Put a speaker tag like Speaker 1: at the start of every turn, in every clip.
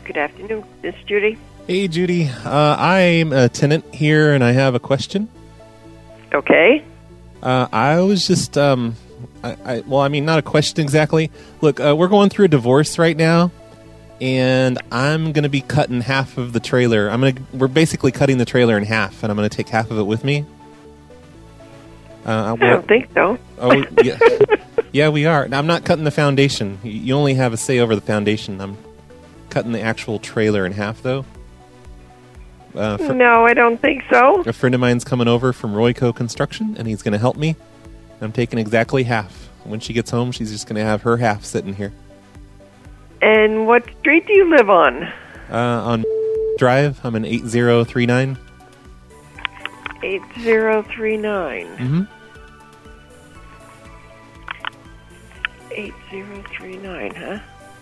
Speaker 1: Good afternoon, Miss Judy.
Speaker 2: Hey, Judy. I'm a tenant here, and I have a question.
Speaker 1: Okay.
Speaker 2: I was just, not a question exactly. Look, we're going through a divorce right now, and I'm going to be cutting half of the trailer. We're basically cutting the trailer in half, and I'm going to take half of it with me.
Speaker 1: I don't think so.
Speaker 2: Oh, yeah. Yeah, we are. I'm not cutting the foundation. You only have a say over the foundation. I'm cutting the actual trailer in half, though.
Speaker 1: No, I don't think so.
Speaker 2: A friend of mine's coming over from Royco Construction, and he's going to help me. I'm taking exactly half. When she gets home, she's just going to have her half sitting here.
Speaker 1: And what street do you live on?
Speaker 2: On Drive. I'm in 8039.
Speaker 1: 8039.
Speaker 2: Mm-hmm.
Speaker 1: 8039, huh?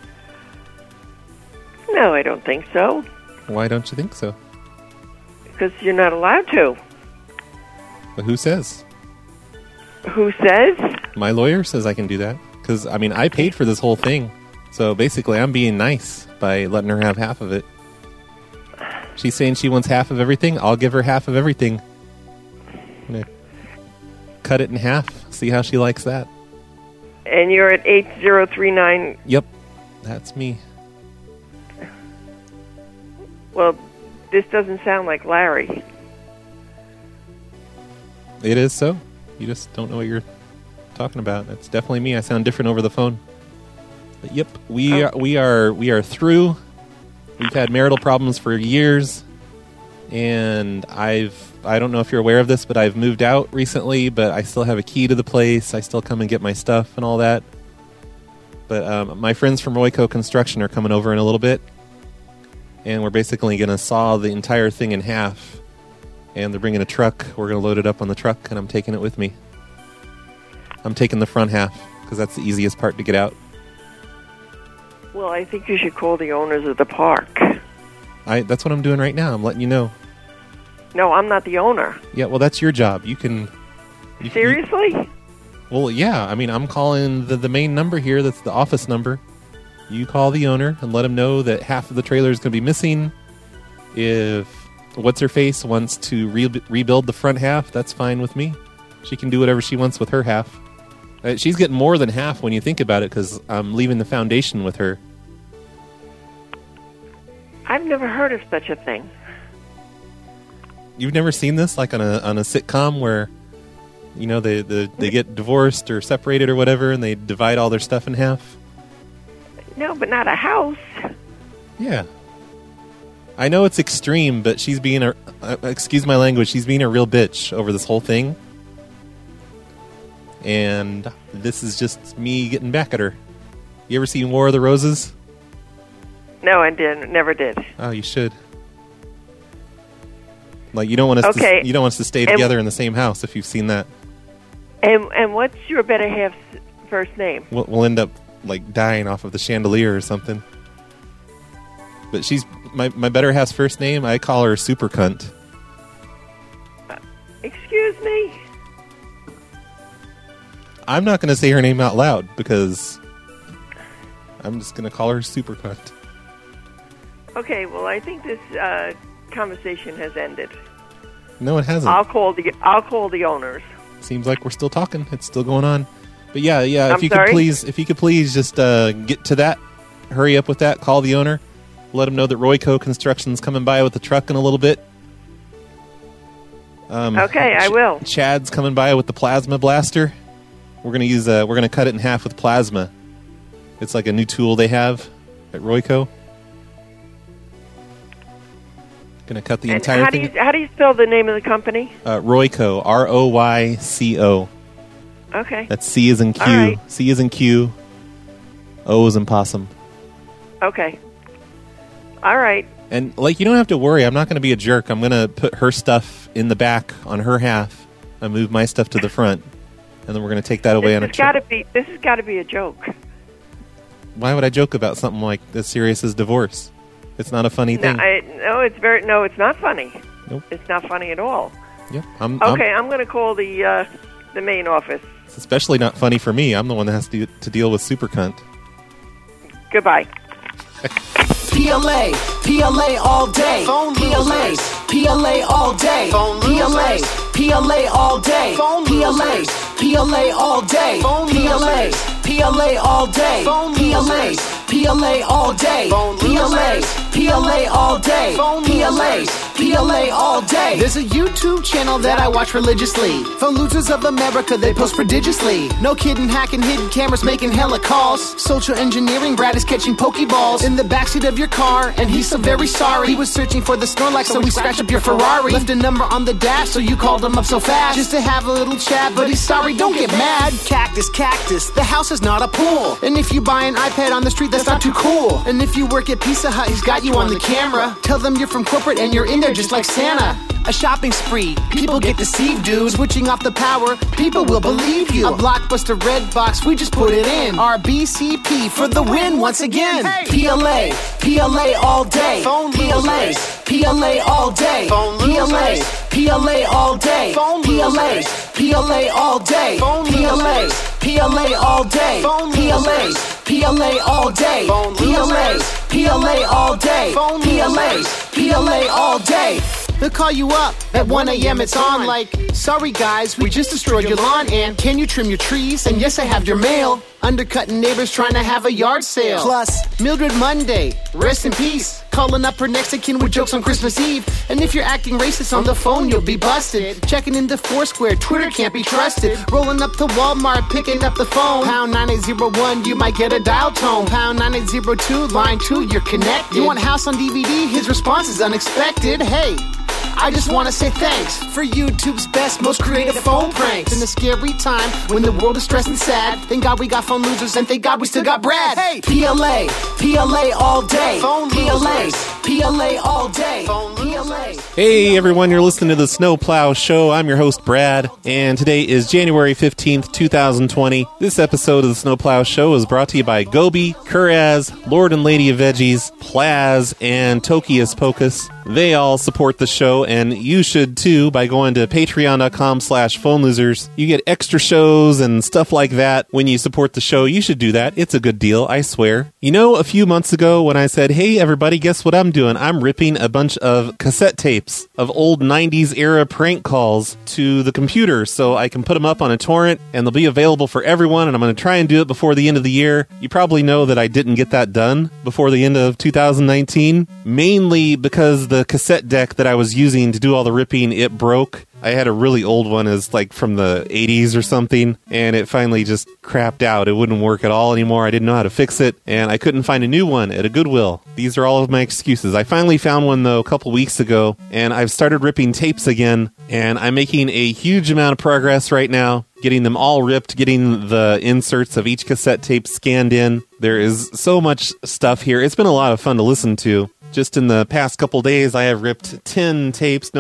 Speaker 1: No, I don't think so.
Speaker 2: Why don't you think so?
Speaker 1: Because you're not allowed to.
Speaker 2: But who says?
Speaker 1: Who says?
Speaker 2: My lawyer says I can do that. Because, I paid for this whole thing. So basically, I'm being nice by letting her have half of it. She's saying she wants half of everything. I'll give her half of everything. I'm going to cut it in half. See how she likes that.
Speaker 1: And you're at 8039.
Speaker 2: Yep. That's me.
Speaker 1: Well, this doesn't sound like Larry.
Speaker 2: It is so. You just don't know what you're talking about. That's definitely me. I sound different over the phone. But yep, we are through. We've had marital problems for years, and I don't know if you're aware of this, but I've moved out recently. But I still have a key to the place. I still come and get my stuff and all that. But my friends from Royco Construction are coming over in a little bit. And we're basically going to saw the entire thing in half. And they're bringing a truck. We're going to load it up on the truck, and I'm taking it with me. I'm taking the front half, because that's the easiest part to get out.
Speaker 1: Well, I think you should call the owners of the park.
Speaker 2: That's what I'm doing right now. I'm letting you know.
Speaker 1: No, I'm not the owner.
Speaker 2: Yeah, well, that's your job. You can...
Speaker 1: Seriously?
Speaker 2: Well, yeah. I'm calling the main number here. That's the office number. You call the owner and let him know that half of the trailer is going to be missing. If What's-Her-Face wants to rebuild the front half, that's fine with me. She can do whatever she wants with her half. She's getting more than half when you think about it, because I'm leaving the foundation with her.
Speaker 1: I've never heard of such a thing.
Speaker 2: You've never seen this, like on a sitcom where, they get divorced or separated or whatever, and they divide all their stuff in half?
Speaker 1: No, but not a house.
Speaker 2: Yeah. I know it's extreme, but she's being excuse my language, she's being a real bitch over this whole thing. And this is just me getting back at her. You ever seen War of the Roses?
Speaker 1: No, I didn't. Never did.
Speaker 2: Oh, you should. Like, you don't want us to stay together in the same house if you've seen that.
Speaker 1: And what's your better half's first name?
Speaker 2: We'll end up like dying off of the chandelier or something. But she's my better half's first name. I call her Super Cunt.
Speaker 1: Excuse me?
Speaker 2: I'm not going to say her name out loud because I'm just going to call her Super Cunt.
Speaker 1: Okay, well, I think this conversation has ended.
Speaker 2: No, it hasn't.
Speaker 1: I'll call the owners.
Speaker 2: Seems like we're still talking. It's still going on. But yeah. If you could please just get to that. Hurry up with that. Call the owner. Let him know that Royco Construction's coming by with the truck in a little bit.
Speaker 1: Okay, I will.
Speaker 2: Chad's coming by with the plasma blaster. We're gonna cut it in half with plasma. It's like a new tool they have at Royco. Gonna cut the entire thing.
Speaker 1: How do you spell the name of the company?
Speaker 2: Royco, Royco.
Speaker 1: Okay.
Speaker 2: That's C as in Q.
Speaker 1: All right.
Speaker 2: C as in Q. O as in possum.
Speaker 1: Okay. All right.
Speaker 2: And you don't have to worry. I'm not going to be a jerk. I'm going to put her stuff in the back on her half. I move my stuff to the front, and then we're going to take that away on a trip.
Speaker 1: This has got to be a joke.
Speaker 2: Why would I joke about something like as serious as divorce? It's not a funny thing.
Speaker 1: It's not funny.
Speaker 2: Nope.
Speaker 1: It's not funny at all.
Speaker 2: Yep.
Speaker 1: I'm going to call the main office.
Speaker 2: It's especially not funny for me. I'm the one that has to deal with Super Cunt.
Speaker 1: Goodbye.
Speaker 3: PLA, PLA all day. PLA, PLA all day. PLA, PLA all day. PLA, PLA all day. PLA, PLA all day. PLA, PLA all day. PLA, PLA all day. PLA, PLA all day. There's a YouTube channel that I watch religiously. Phone losers of America, they post prodigiously. No kidding, hacking, hidden cameras, making hella calls. Social engineering, Brad is catching Pokeballs in the backseat of your car, and he's so very sorry. He was searching for the Snorlax, so he scratched up your Ferrari. Left a number on the dash, so you called him up so fast just to have a little chat, but he's sorry, don't get mad. Cactus, the house is not a pool. And if you buy an iPad on the street, that's not too cool. And if you work at Pizza Hut, he's got you on the camera. Tell them you're from corporate and you're in there just like Santa. A shopping spree, people get deceived, dude. Switching off the power, people will believe you. A Blockbuster Red Box, we just put it in. RBCP for the win once again. PLA, PLA all day. PLA, PLA all day. PLA, PLA all day. PLA, PLA all day. PLA, PLA all day. PLA, PLA all day. PLA, PLA all day. PLA, PLA all day. They'll call you up at 1 a.m. It's on like, sorry guys, we just destroyed your lawn, and can you trim your trees? And yes, I have your mail. Undercutting neighbors trying to have a yard sale. Plus, Mildred Monday, rest in peace. Calling up her next of kin with jokes on Christmas Eve. And if you're acting racist on the phone, you'll be busted. Checking into Foursquare, Twitter can't be trusted. Rolling up to Walmart, picking up the phone. Pound 9801, you might get a dial tone. Pound 9802, line 2, you're connected. You want House on DVD? His response is unexpected. Hey, I just want to say thanks for YouTube's best, most creative phone pranks. In a scary time when the world is stressed and sad, thank God we got phone losers, and thank God we still got Brad. Hey, PLA, PLA all day. PLA, PLA all day. PLA.
Speaker 2: Hey everyone, you're listening to the Snowplow Show. I'm your host Brad, and today is January 15th, 2020. This episode of the Snowplow Show is brought to you by Gobi, Kuraz, Lord and Lady of Veggies, Plaz, and Tokius Pocus. They all support the show, and you should too by going to patreon.com/phonelosers. You get extra shows and stuff like that when you support the show. You should do that. It's a good deal, I swear. You know, a few months ago when I said, hey everybody, guess what I'm doing? I'm ripping a bunch of cassette tapes of old 90s era prank calls to the computer so I can put them up on a torrent and they'll be available for everyone, and I'm going to try and do it before the end of the year. You probably know that I didn't get that done before the end of 2019, mainly because the cassette deck that I was using to do all the ripping, it broke. I had a really old one, as like from the 80s or something, and it finally just crapped out. It wouldn't work at all anymore. I didn't know how to fix it, and I couldn't find a new one at a Goodwill. These are all of my excuses. I finally found one, though, a couple weeks ago, and I've started ripping tapes again, and I'm making a huge amount of progress right now, getting them all ripped, getting the inserts of each cassette tape scanned in. There is so much stuff here. It's been a lot of fun to listen to. Just in the past couple days, I have ripped 11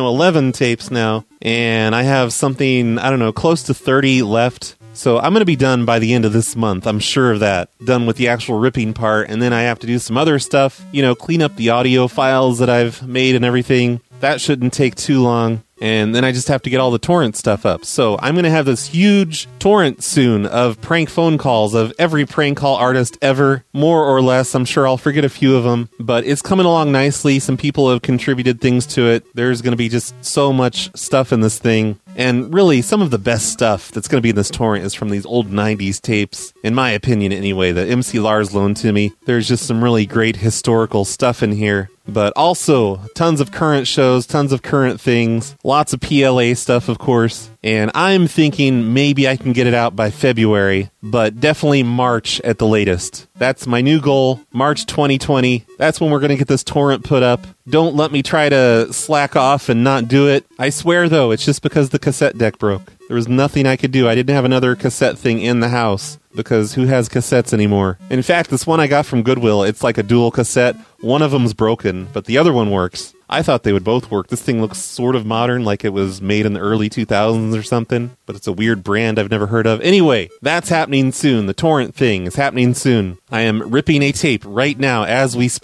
Speaker 2: tapes now, and I have something, I don't know, close to 30 left. So I'm going to be done by the end of this month, I'm sure of that. Done with the actual ripping part, and then I have to do some other stuff, you know, clean up the audio files that I've made and everything. That shouldn't take too long. And then I just have to get all the torrent stuff up. So I'm going to have this huge torrent soon of prank phone calls of every prank call artist ever, more or less. I'm sure I'll forget a few of them, but it's coming along nicely. Some people have contributed things to it. There's going to be just so much stuff in this thing. And really, some of the best stuff that's going to be in this torrent is from these old 90s tapes, in my opinion anyway, that MC Lars loaned to me. There's just some really great historical stuff in here. But also, tons of current shows, tons of current things, lots of PLA stuff, of course. And I'm thinking maybe I can get it out by February, but definitely March at the latest. That's my new goal, March 2020. That's when we're going to get this torrent put up. Don't let me try to slack off and not do it. I swear, though, it's just because the cassette deck broke. There was nothing I could do. I didn't have another cassette thing in the house, because who has cassettes anymore? In fact, this one I got from Goodwill, it's like a dual cassette. One of them's broken, but the other one works. I thought they would both work. This thing looks sort of modern, like it was made in the early 2000s or something, but it's a weird brand I've never heard of. Anyway, that's happening soon. The torrent thing is happening soon. I am ripping a tape right now as we speak.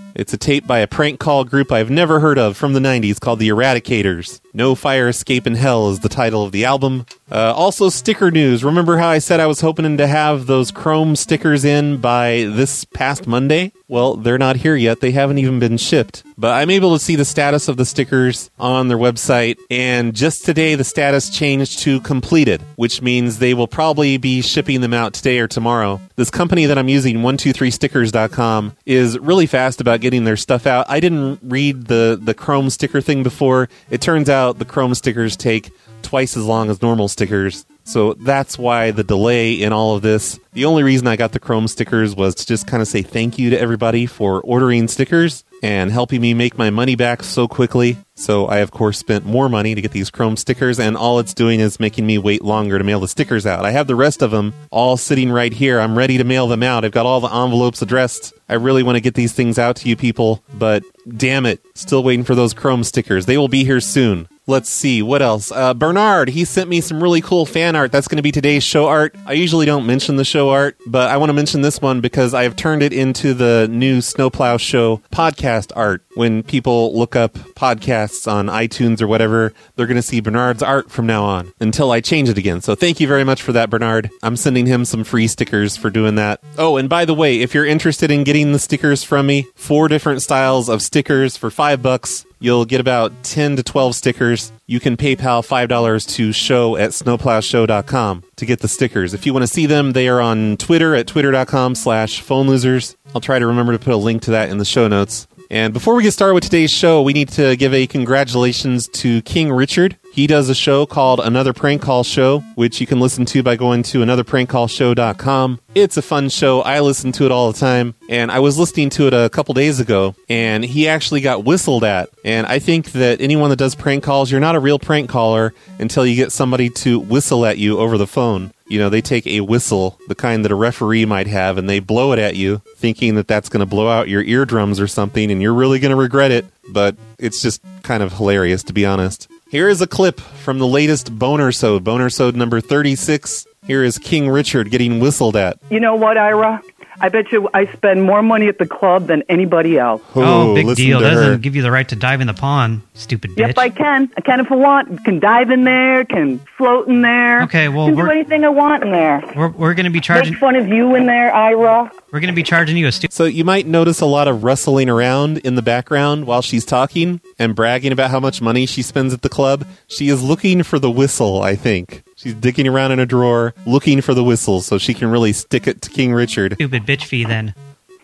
Speaker 2: It's a tape by a prank call group I've never heard of from the 90s called the Eradicators. No Fire Escape in Hell is the title of the album. Also, sticker news. Remember how I said I was hoping to have those Chrome stickers in by this past Monday? Well, they're not here yet. They haven't even been shipped. But I'm able to see the status of the stickers on their website, and just today the status changed to completed, which means they will probably be shipping them out today or tomorrow. This company that I'm using, 123stickers.com, is really fast about getting their stuff out. I didn't read the Chrome sticker thing before. It turns out the Chrome stickers take twice as long as normal stickers. So that's why the delay in all of this. The only reason I got the Chrome stickers was to just kind of say thank you to everybody for ordering stickers and helping me make my money back so quickly. So I, of course, spent more money to get these Chrome stickers, and all it's doing is making me wait longer to mail the stickers out. I have the rest of them all sitting right here. I'm ready to mail them out. I've got all the envelopes addressed. I really want to get these things out to you people, but damn it, still waiting for those Chrome stickers. They will be here soon. Let's see, what else? Bernard, he sent me some really cool fan art. That's going to be today's show art. I usually don't mention the show art, but I want to mention this one because I have turned it into the new Snowplow Show podcast art. When people look up podcasts on iTunes or whatever, they're going to see Bernard's art from now on until I change it again. So thank you very much for that, Bernard. I'm sending him some free stickers for doing that. Oh, and by the way, if you're interested in getting the stickers from me, 4 different styles of stickers for $5. You'll get about 10 to 12 stickers. You can PayPal $5 to show@snowplowshow.com to get the stickers. If you want to see them, they are on Twitter at twitter.com/phonelosers. I'll try to remember to put a link to that in the show notes. And before we get started with today's show, we need to give a congratulations to King Richard. He does a show called Another Prank Call Show, which you can listen to by going to anotherprankcallshow.com. It's a fun show. I listen to it all the time. And I was listening to it a couple days ago, and he actually got whistled at. And I think that anyone that does prank calls, you're not a real prank caller until you get somebody to whistle at you over the phone. You know, they take a whistle, the kind that a referee might have, and they blow it at you, thinking that that's going to blow out your eardrums or something, and you're really going to regret it. But it's just kind of hilarious, to be honest. Here is a clip from the latest Bonersode number 36. Here is King Richard getting whistled at.
Speaker 4: You know what, Ira? I bet you I spend more money at the club than anybody else.
Speaker 5: Oh, big deal. Doesn't give you the right to dive in the pond, stupid bitch.
Speaker 4: Yep, I can. I can if I want. Can dive in there, can float in there.
Speaker 5: Okay, well,
Speaker 4: can do anything I want in there.
Speaker 5: We're going to be charging...
Speaker 4: Make fun of you in there, Ira.
Speaker 5: We're going to be charging you a stupid...
Speaker 2: So you might notice a lot of rustling around in the background while she's talking and bragging about how much money she spends at the club. She is looking for the whistle, I think. She's digging around in a drawer, looking for the whistle so she can really stick it to King Richard.
Speaker 5: Stupid bitch fee, then.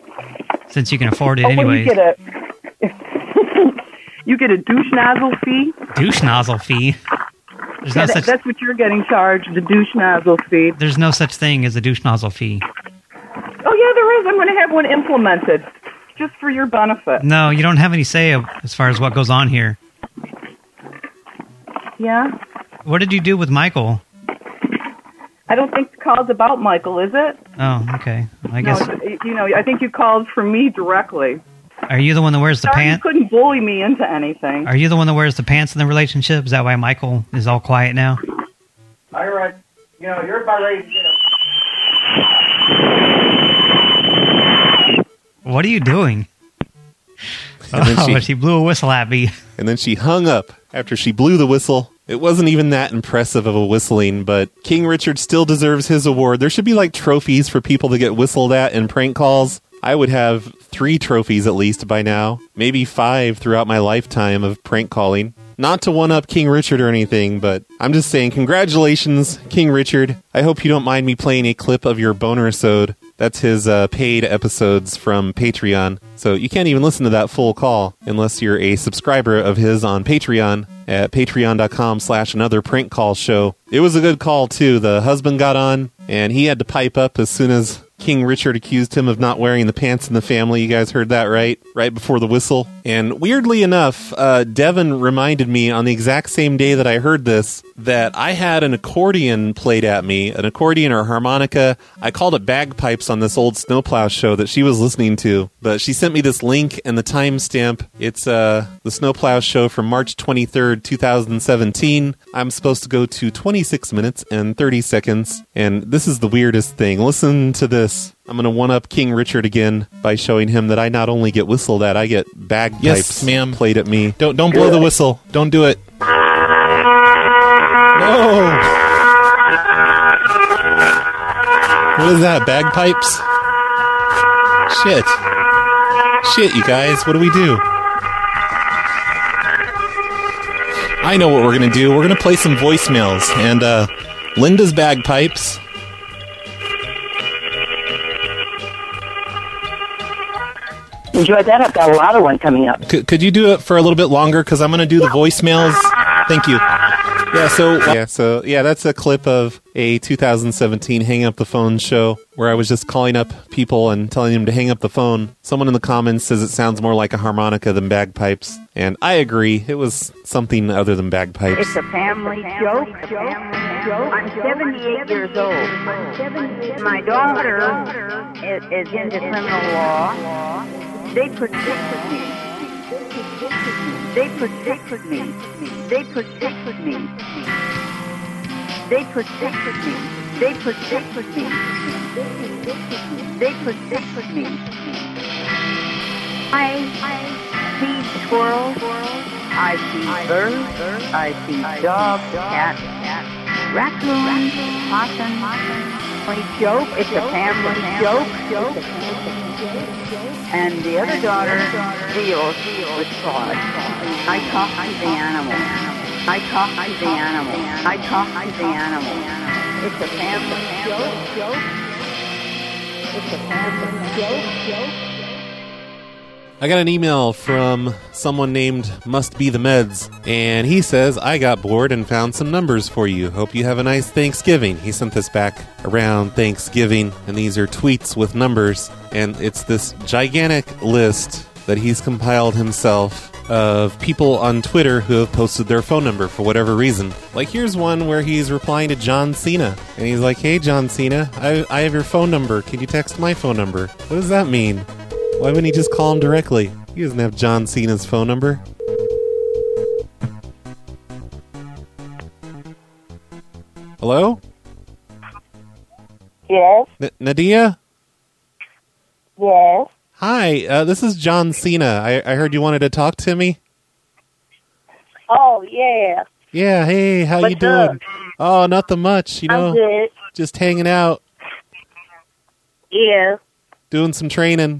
Speaker 5: Since you can afford it anyways.
Speaker 4: You get a douche nozzle fee?
Speaker 5: Douche nozzle fee?
Speaker 4: That's what you're getting charged, the douche nozzle fee.
Speaker 5: There's no such thing as a douche nozzle fee.
Speaker 4: Oh, yeah, there is. I'm going to have one implemented, just for your benefit.
Speaker 5: No, you don't have any say as far as what goes on here.
Speaker 4: Yeah?
Speaker 5: What did you do with Michael?
Speaker 4: I don't think the call's about Michael, is it?
Speaker 5: Oh, okay. I guess...
Speaker 4: No, I think you called for me directly.
Speaker 5: Are you the one that wears the pants?
Speaker 4: You couldn't bully me into anything.
Speaker 5: Are you the one that wears the pants in the relationship? Is that why Michael is all quiet now?
Speaker 4: Ira, you're about ready to get up.
Speaker 5: What are you doing? She blew a whistle at me.
Speaker 2: And then she hung up after she blew the whistle. It wasn't even that impressive of a whistling, but King Richard still deserves his award. There should be like trophies for people that get whistled at in prank calls. I would have 3 trophies at least by now, maybe 5 throughout my lifetime of prank calling. Not to one-up King Richard or anything, but I'm just saying congratulations, King Richard. I hope you don't mind me playing a clip of your Bonersode. That's his paid episodes from Patreon. So you can't even listen to that full call unless you're a subscriber of his on Patreon at patreon.com/anotherprankcallshow. It was a good call, too. The husband got on, and he had to pipe up as soon as King Richard accused him of not wearing the pants in the family. You guys heard that, right? Right before the whistle. And weirdly enough, Devin reminded me on the exact same day that I heard this that I had an accordion played at me, an accordion or harmonica. I called it bagpipes on this old Snowplow show that she was listening to. But she sent me this link and the timestamp. It's the Snowplow show from March 23rd, 2017. I'm supposed to go to 26 minutes and 30 seconds. And this is the weirdest thing. Listen to this. this. I'm going to one-up King Richard again by showing him that I not only get whistled at, I get bagpipes Yes, ma'am. played at me. Don't blow the whistle. Don't do it. No. What is that? Bagpipes? Shit, you guys. What do we do? I know what we're going to do. We're going to play some voicemails. And Linda's bagpipes.
Speaker 6: Enjoy that. I've got a lot of one coming up.
Speaker 2: Could you do it for a little bit longer? Because I'm going to do the voicemails. Thank you. Yeah, that's a clip of a 2017 Hang Up the Phone show where I was just calling up people and telling them to hang up the phone. Someone in the comments says it sounds more like a harmonica than bagpipes, and I agree. It was something other than bagpipes.
Speaker 7: It's a family joke. I'm 78 years old. My daughter is into criminal law. They protected me. They protected me. They protected me. They protected me. They protected me. They protected me. I see squirrels. I see birds. I see dogs, cats, raccoons, possums. Joke. It's a family joke. And the other daughter deals with fraud. I talk to the animal. I talk to the animal. I talk to the animal. It's a family joke. It's a family joke.
Speaker 2: I got an email from someone named Must Be the Meds, and he says, I got bored and found some numbers for you. Hope you have a nice Thanksgiving. He sent this back around Thanksgiving, and these are tweets with numbers, and it's this gigantic list that he's compiled himself of people on Twitter who have posted their phone number for whatever reason. Like, here's one where he's replying to John Cena, and he's like, hey, John Cena, I have your phone number. Can you text my phone number? What does that mean? Why wouldn't he just call him directly? He doesn't have John Cena's phone number. Hello?
Speaker 8: Yes.
Speaker 2: Nadia?
Speaker 8: Yes.
Speaker 2: Hi, this is John Cena. I heard you wanted to talk to me.
Speaker 8: Oh, yeah.
Speaker 2: Yeah, hey, how you doing? Oh, nothing much, you know.
Speaker 8: I'm good.
Speaker 2: Just hanging out.
Speaker 8: Yeah.
Speaker 2: Doing some training.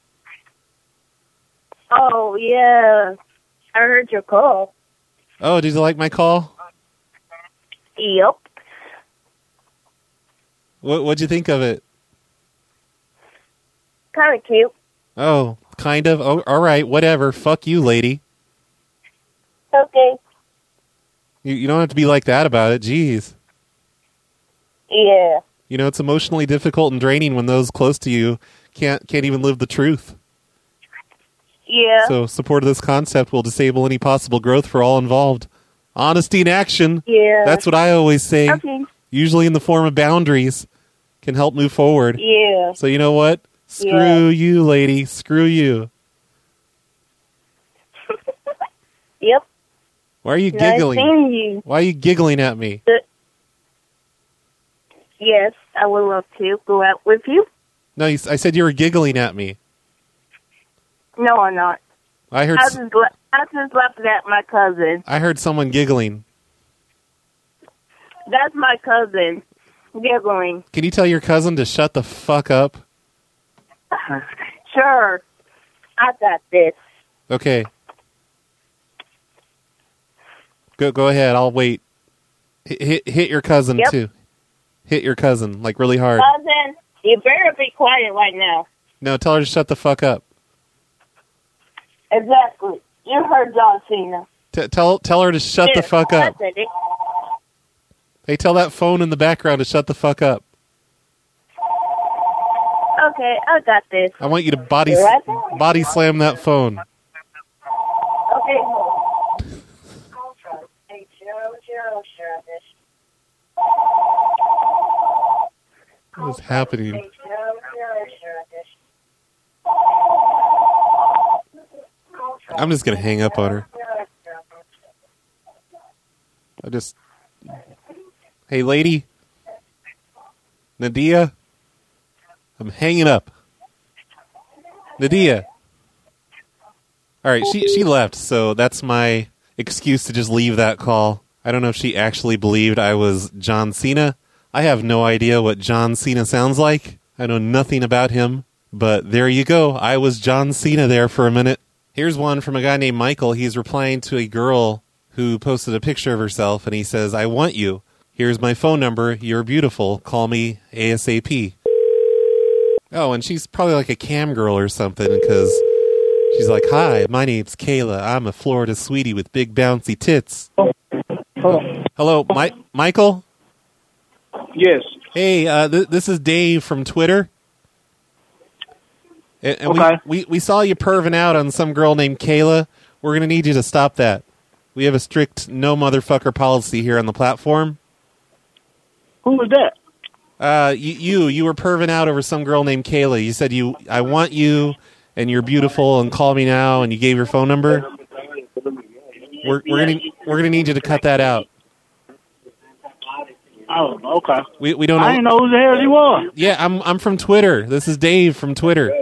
Speaker 8: Oh, yeah. I heard your call.
Speaker 2: Oh, did you like my call?
Speaker 8: Yep.
Speaker 2: What'd you think of it?
Speaker 8: Kind of cute.
Speaker 2: Oh, kind of? Oh, all right, whatever. Fuck you, lady.
Speaker 8: Okay.
Speaker 2: You don't have to be like that about it. Jeez.
Speaker 8: Yeah.
Speaker 2: You know, it's emotionally difficult and draining when those close to you can't even live the truth.
Speaker 8: Yeah.
Speaker 2: So support of this concept will disable any possible growth for all involved. Honesty in action.
Speaker 8: Yeah.
Speaker 2: That's what I always say.
Speaker 8: Okay.
Speaker 2: Usually in the form of boundaries can help move forward.
Speaker 8: Yeah.
Speaker 2: So you know what? Screw you, lady. Screw you.
Speaker 8: Yep.
Speaker 2: Why are you
Speaker 8: Nice
Speaker 2: giggling?
Speaker 8: seeing you.
Speaker 2: Why are you giggling at me?
Speaker 8: Yes, I would love to go out with you.
Speaker 2: No, I said you were giggling at me.
Speaker 8: No, I'm not.
Speaker 2: I heard
Speaker 8: I just left at my cousin.
Speaker 2: I heard someone giggling.
Speaker 8: That's my cousin. Giggling.
Speaker 2: Can you tell your cousin to shut the fuck up?
Speaker 8: Sure. I got this.
Speaker 2: Okay. Go ahead. I'll wait. Hit your cousin too. Hit your cousin like really hard.
Speaker 8: Cousin, you better be quiet right now.
Speaker 2: No, tell her to shut the fuck up.
Speaker 8: Exactly. You heard John Cena.
Speaker 2: Tell her to shut the fuck up.
Speaker 8: I said it.
Speaker 2: Hey, tell that phone in the background to shut the fuck up.
Speaker 8: Okay, I got this.
Speaker 2: I want you to body slam that phone.
Speaker 8: Okay. Hey,
Speaker 2: What is happening? I'm just going to hang up on her. Hey, lady. Nadia. I'm hanging up. Nadia. All right, she left, so that's my excuse to just leave that call. I don't know if she actually believed I was John Cena. I have no idea what John Cena sounds like. I know nothing about him, but there you go. I was John Cena there for a minute. Here's one from a guy named Michael. He's replying to a girl who posted a picture of herself, and he says, I want you. Here's my phone number. You're beautiful. Call me ASAP. Oh, and she's probably like a cam girl or something, because she's like, hi, my name's Kayla. I'm a Florida sweetie with big bouncy tits. Hello, Michael?
Speaker 9: Yes.
Speaker 2: Hey, this is Dave from Twitter. And
Speaker 9: okay.
Speaker 2: we saw you perving out on some girl named Kayla. We're going to need you to stop that. We have a strict no motherfucker policy here on the platform.
Speaker 9: Who was that?
Speaker 2: You were perving out over some girl named Kayla. You said I want you, and you're beautiful, and call me now, and you gave your phone number. We're gonna need you to cut that out.
Speaker 9: Oh, okay.
Speaker 2: We don't know.
Speaker 9: I didn't know who the hell he was.
Speaker 2: Yeah, I'm from Twitter. This is Dave from Twitter.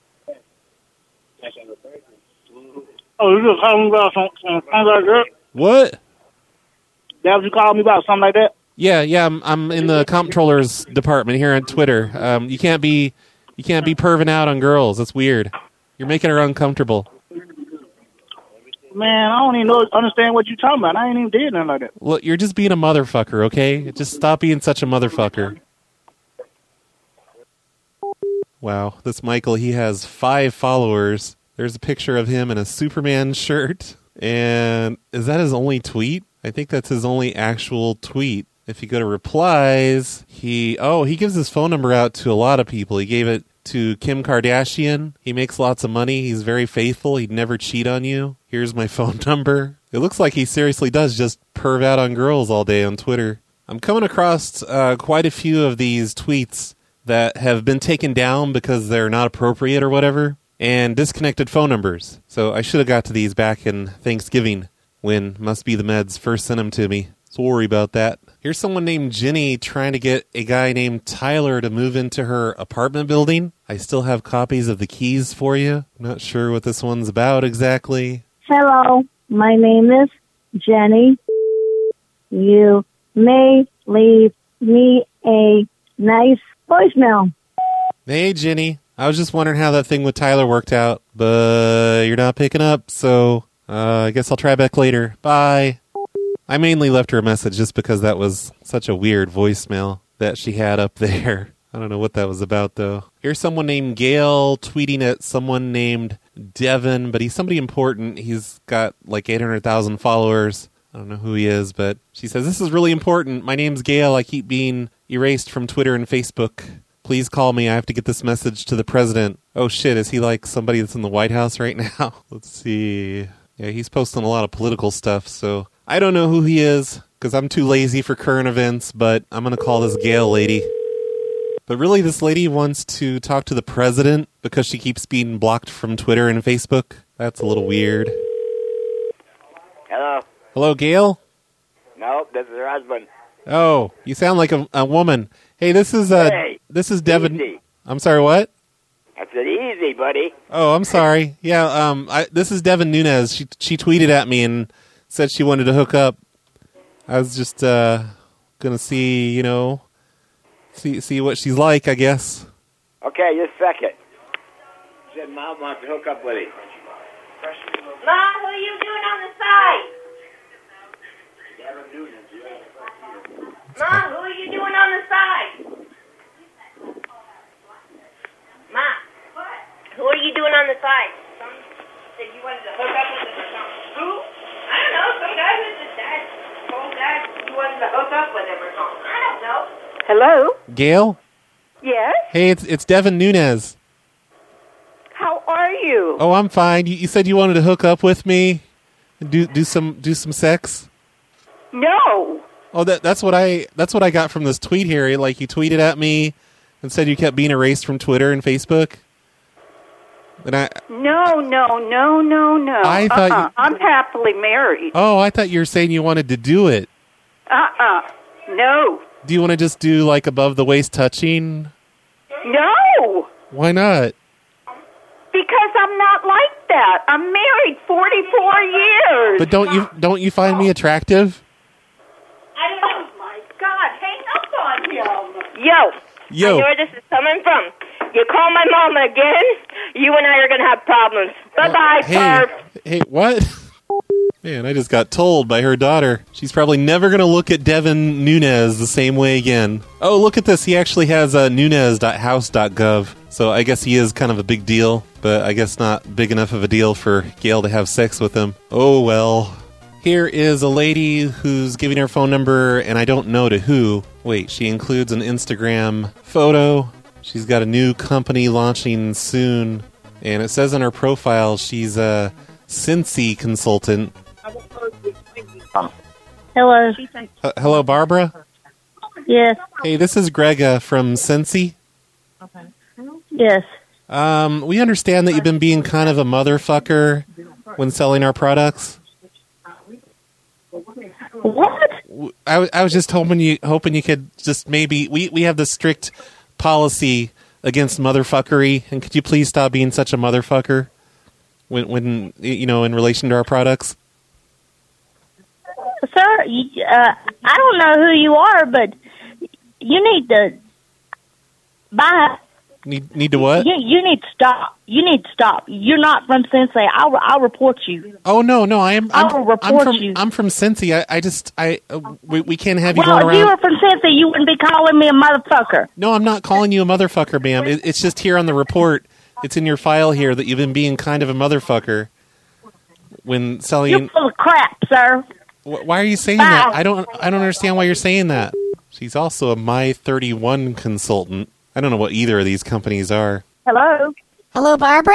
Speaker 9: Oh, you just called me about something like that? What? That what you called me about, something like that?
Speaker 2: Yeah. I'm in the comptroller's department here on Twitter. You can't be perving out on girls. That's weird. You're making her uncomfortable.
Speaker 9: Man, I don't even understand what you're talking about. I ain't even did nothing like that.
Speaker 2: Look, you're just being a motherfucker, okay? Just stop being such a motherfucker. Wow, this Michael, he has 5 followers. There's a picture of him in a Superman shirt. And is that his only tweet? I think that's his only actual tweet. If you go to replies, he gives his phone number out to a lot of people. He gave it to Kim Kardashian. He makes lots of money. He's very faithful. He'd never cheat on you. Here's my phone number. It looks like he seriously does just perv out on girls all day on Twitter. I'm coming across quite a few of these tweets that have been taken down because they're not appropriate or whatever, and disconnected phone numbers. So I should have got to these back in Thanksgiving when Must Be the Meds first sent them to me. Sorry about that. Here's someone named Jenny trying to get a guy named Tyler to move into her apartment building. I still have copies of the keys for you. Not sure what this one's about exactly.
Speaker 8: Hello, my name is Jenny. You may leave me a nice voicemail.
Speaker 2: Hey, Jenny. I was just wondering how that thing with Tyler worked out, but you're not picking up, so I guess I'll try back later. Bye. I mainly left her a message just because that was such a weird voicemail that she had up there. I don't know what that was about, though. Here's someone named Gail tweeting at someone named Devin, but he's somebody important. He's got like 800,000 followers. I don't know who he is, but she says, this is really important. My name's Gail. I keep being erased from Twitter and Facebook. Please call me. I have to get this message to the president. Oh, shit. Is he like somebody that's in the White House right now? Let's see. Yeah, he's posting a lot of political stuff, so I don't know who he is because I'm too lazy for current events, but I'm going to call this Gail lady. But really, this lady wants to talk to the president because she keeps being blocked from Twitter and Facebook. That's a little weird.
Speaker 10: Hello?
Speaker 2: Hello, Gail?
Speaker 10: No, this is her husband.
Speaker 2: Oh, you sound like a woman. Hey, this is Devin.
Speaker 10: Easy.
Speaker 2: I'm sorry, what?
Speaker 10: I said easy, buddy.
Speaker 2: Oh, I'm sorry. Yeah, this is Devin Nunes. She tweeted at me and said she wanted to hook up. I was just gonna see, see what she's like, I guess.
Speaker 10: Okay, just a second. She said Mom wants to hook up with you.
Speaker 11: Mom, who are you doing on the side? Mom, who are you doing on the side? Mom, who are you doing on the side? Some said you wanted to hook up with him or something. Who? I don't know. Some guy with his dad told Dad you wanted to hook up with him or something. I don't know.
Speaker 1: Hello?
Speaker 2: Gail?
Speaker 1: Yes?
Speaker 2: Hey, it's Devin Nunes.
Speaker 1: How are you?
Speaker 2: Oh, I'm fine. You said you wanted to hook up with me and do some sex?
Speaker 1: No.
Speaker 2: Oh, that's what I got from this tweet here. Like, you tweeted at me and said you kept being erased from Twitter and Facebook. And
Speaker 1: No.
Speaker 2: I thought
Speaker 1: I'm happily married.
Speaker 2: Oh, I thought you were saying you wanted to do it.
Speaker 1: No.
Speaker 2: Do you want to just do like above the waist touching?
Speaker 1: No.
Speaker 2: Why not?
Speaker 7: Because I'm not like that. I'm married 44 years.
Speaker 2: But don't you find me attractive?
Speaker 7: Oh my God! Hang up on him.
Speaker 11: Yo. I know where this is coming from. You call my mom again, you and I are going to have problems. Bye-bye, perv.
Speaker 2: Hey, what? Man, I just got told by her daughter. She's probably never going to look at Devin Nunes the same way again. Oh, look at this. He actually has Nunes.house.gov. So I guess he is kind of a big deal, but I guess not big enough of a deal for Gail to have sex with him. Oh, well. Here is a lady who's giving her phone number, and I don't know to who. Wait, she includes an Instagram photo. She's got a new company launching soon, and it says on her profile she's a Cincy consultant.
Speaker 8: Hello.
Speaker 2: Hello, Barbara?
Speaker 8: Yes.
Speaker 2: Hey, this is Grega from Cincy.
Speaker 8: Yes.
Speaker 2: We understand that you've been being kind of a motherfucker when selling our products.
Speaker 8: What?
Speaker 2: I was just hoping you could just maybe we have the strict policy against motherfuckery, and could you please stop being such a motherfucker when you know, in relation to our products?
Speaker 8: Sir, I don't know who you are, but you need to buy.
Speaker 2: Need to what?
Speaker 8: You need to stop. You need to stop. You're not from Cincy. I'll report you.
Speaker 2: Oh no, I'm
Speaker 8: report you.
Speaker 2: I'm from Cincy. We can't have you going around.
Speaker 8: Well, if you were from Cincy, you wouldn't be calling me a motherfucker.
Speaker 2: No, I'm not calling you a motherfucker, ma'am. It's just here on the report. It's in your file here that you've been being kind of a motherfucker when selling.
Speaker 8: You're full of crap, sir.
Speaker 2: Why are you saying that? I don't understand why you're saying that. She's also a My31 consultant. I don't know what either of these companies are.
Speaker 8: Hello?
Speaker 12: Hello, Barbara?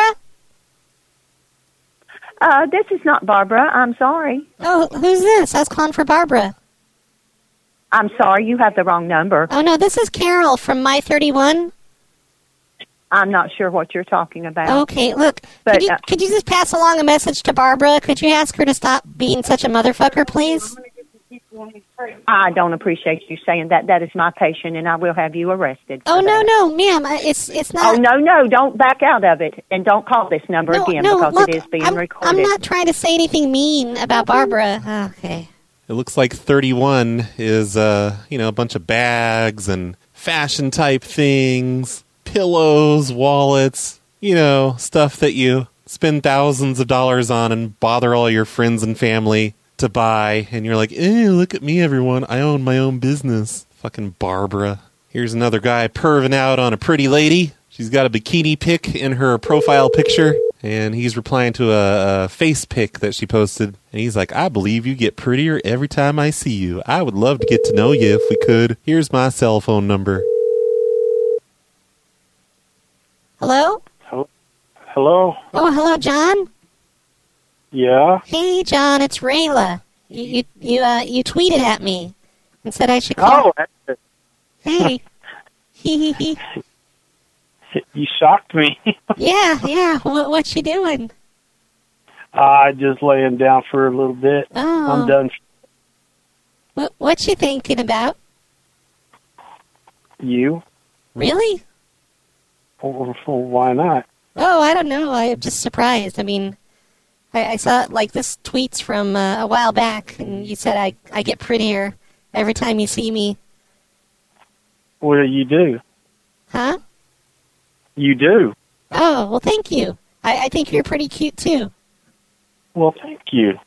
Speaker 8: This is not Barbara. I'm sorry.
Speaker 12: Oh, who's this? I was calling for Barbara.
Speaker 8: I'm sorry. You have the wrong number.
Speaker 12: Oh, no, this is Carol from My31.
Speaker 8: I'm not sure what you're talking about.
Speaker 12: Okay, look, but, could you just pass along a message to Barbara? Could you ask her to stop being such a motherfucker, please?
Speaker 8: I don't appreciate you saying that. That is my patient, and I will have you arrested.
Speaker 12: Oh, no, ma'am. It's not...
Speaker 8: Oh, no. Don't back out of it, and don't call this number again because
Speaker 12: look,
Speaker 8: it is being recorded.
Speaker 12: I'm not trying to say anything mean about Barbara. Okay.
Speaker 2: It looks like 31 is, a bunch of bags and fashion-type things, pillows, wallets, stuff that you spend thousands of dollars on and bother all your friends and family to buy, and you're like, look at me, everyone. I own my own business. Fucking Barbara. Here's another guy perving out on a pretty lady. She's got a bikini pic in her profile picture, and he's replying to a face pic that she posted, and he's like, I believe you get prettier every time I see you. I would love to get to know you if we could. Here's my cell phone number.
Speaker 12: Hello?
Speaker 13: Hello?
Speaker 12: Oh, hello, John?
Speaker 13: Yeah?
Speaker 12: Hey, John, it's Rayla. You tweeted at me and said I should call.
Speaker 13: Oh,
Speaker 12: hey.
Speaker 13: You shocked me.
Speaker 12: Yeah. What you doing?
Speaker 13: Just laying down for a little bit.
Speaker 12: Oh.
Speaker 13: I'm done.
Speaker 12: What you thinking about?
Speaker 13: You?
Speaker 12: Really?
Speaker 13: Well, why not?
Speaker 12: Oh, I don't know. I'm just surprised. I mean, I saw this tweets from a while back, and you said I get prettier every time you see me.
Speaker 13: What do you do?
Speaker 12: Huh?
Speaker 13: You do.
Speaker 12: Oh, well, thank you. I think you're pretty cute, too.
Speaker 13: Well, thank you.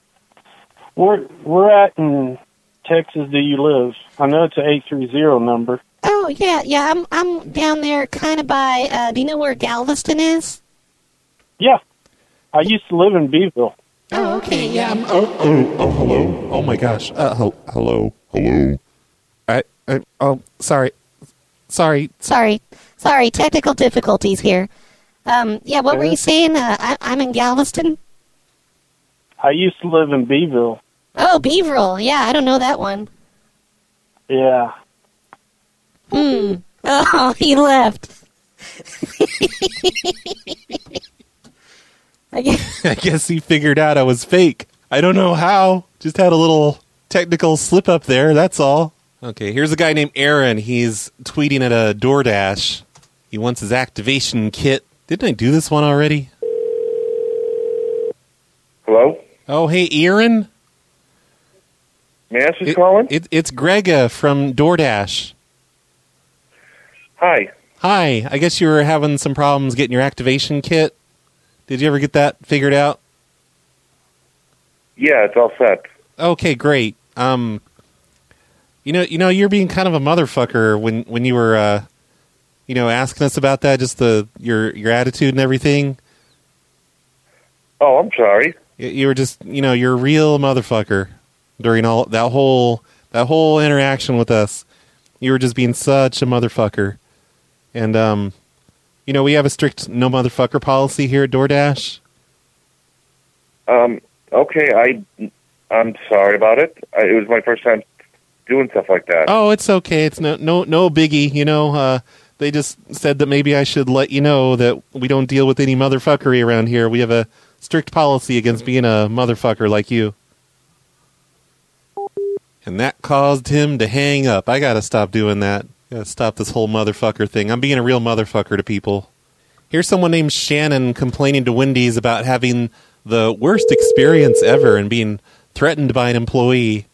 Speaker 13: Where at in Texas do you live? I know it's an 830 number.
Speaker 12: Oh, yeah. I'm down there kind of by, do you know where Galveston is?
Speaker 13: Yeah. I used to live in Beeville.
Speaker 12: Oh, okay. Yeah.
Speaker 2: Hello. Oh, my gosh. Hello.
Speaker 12: Sorry. Technical difficulties here. What were you saying? I'm in Galveston?
Speaker 13: I used to live in Beeville.
Speaker 12: Oh, Beeville. Yeah, I don't know that one.
Speaker 13: Yeah.
Speaker 12: Oh, he left.
Speaker 2: I guess he figured out I was fake. I don't know how. Just had a little technical slip up there, that's all. Okay, here's a guy named Aaron. He's tweeting at a DoorDash. He wants his activation kit. Didn't I do this one already?
Speaker 14: Hello?
Speaker 2: Oh, hey, Aaron?
Speaker 14: May I ask who's calling?
Speaker 2: It's Grega from DoorDash.
Speaker 14: Hi.
Speaker 2: Hi. I guess you were having some problems getting your activation kit. Did you ever get that figured out?
Speaker 14: Yeah, it's all set.
Speaker 2: Okay, great. You know, you're being kind of a motherfucker when you were, asking us about that, just your attitude and everything.
Speaker 14: Oh, I'm sorry.
Speaker 2: You were just, you're a real motherfucker during all that whole interaction with us. You were just being such a motherfucker. And, we have a strict no motherfucker policy here at DoorDash.
Speaker 14: Okay, I'm sorry about it. It was my first time doing stuff like that.
Speaker 2: Oh, it's okay. It's no biggie. They just said that maybe I should let you know that we don't deal with any motherfuckery around here. We have a strict policy against being a motherfucker like you. And that caused him to hang up. I gotta stop doing that. Gotta stop this whole motherfucker thing. I'm being a real motherfucker to people. Here's someone named Shannon complaining to Wendy's about having the worst experience ever and being threatened by an employee.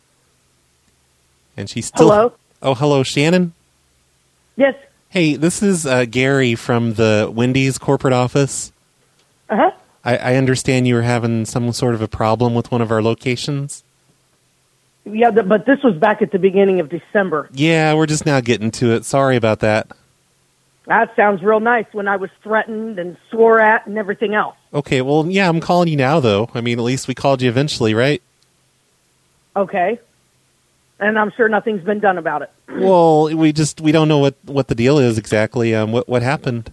Speaker 2: And she's still...
Speaker 15: Hello?
Speaker 2: Oh, hello, Shannon?
Speaker 15: Yes.
Speaker 2: Hey, this is Gary from the Wendy's corporate office.
Speaker 15: Uh-huh.
Speaker 2: I understand you were having some sort of a problem with one of our locations.
Speaker 15: Yeah, but this was back at the beginning of December.
Speaker 2: Yeah, we're just now getting to it. Sorry about that.
Speaker 15: That sounds real nice, when I was threatened and swore at and everything else.
Speaker 2: Okay, well, yeah, I'm calling you now, though. I mean, at least we called you eventually, right?
Speaker 15: Okay. And I'm sure nothing's been done about it.
Speaker 2: Well, we don't know what the deal is exactly. What happened?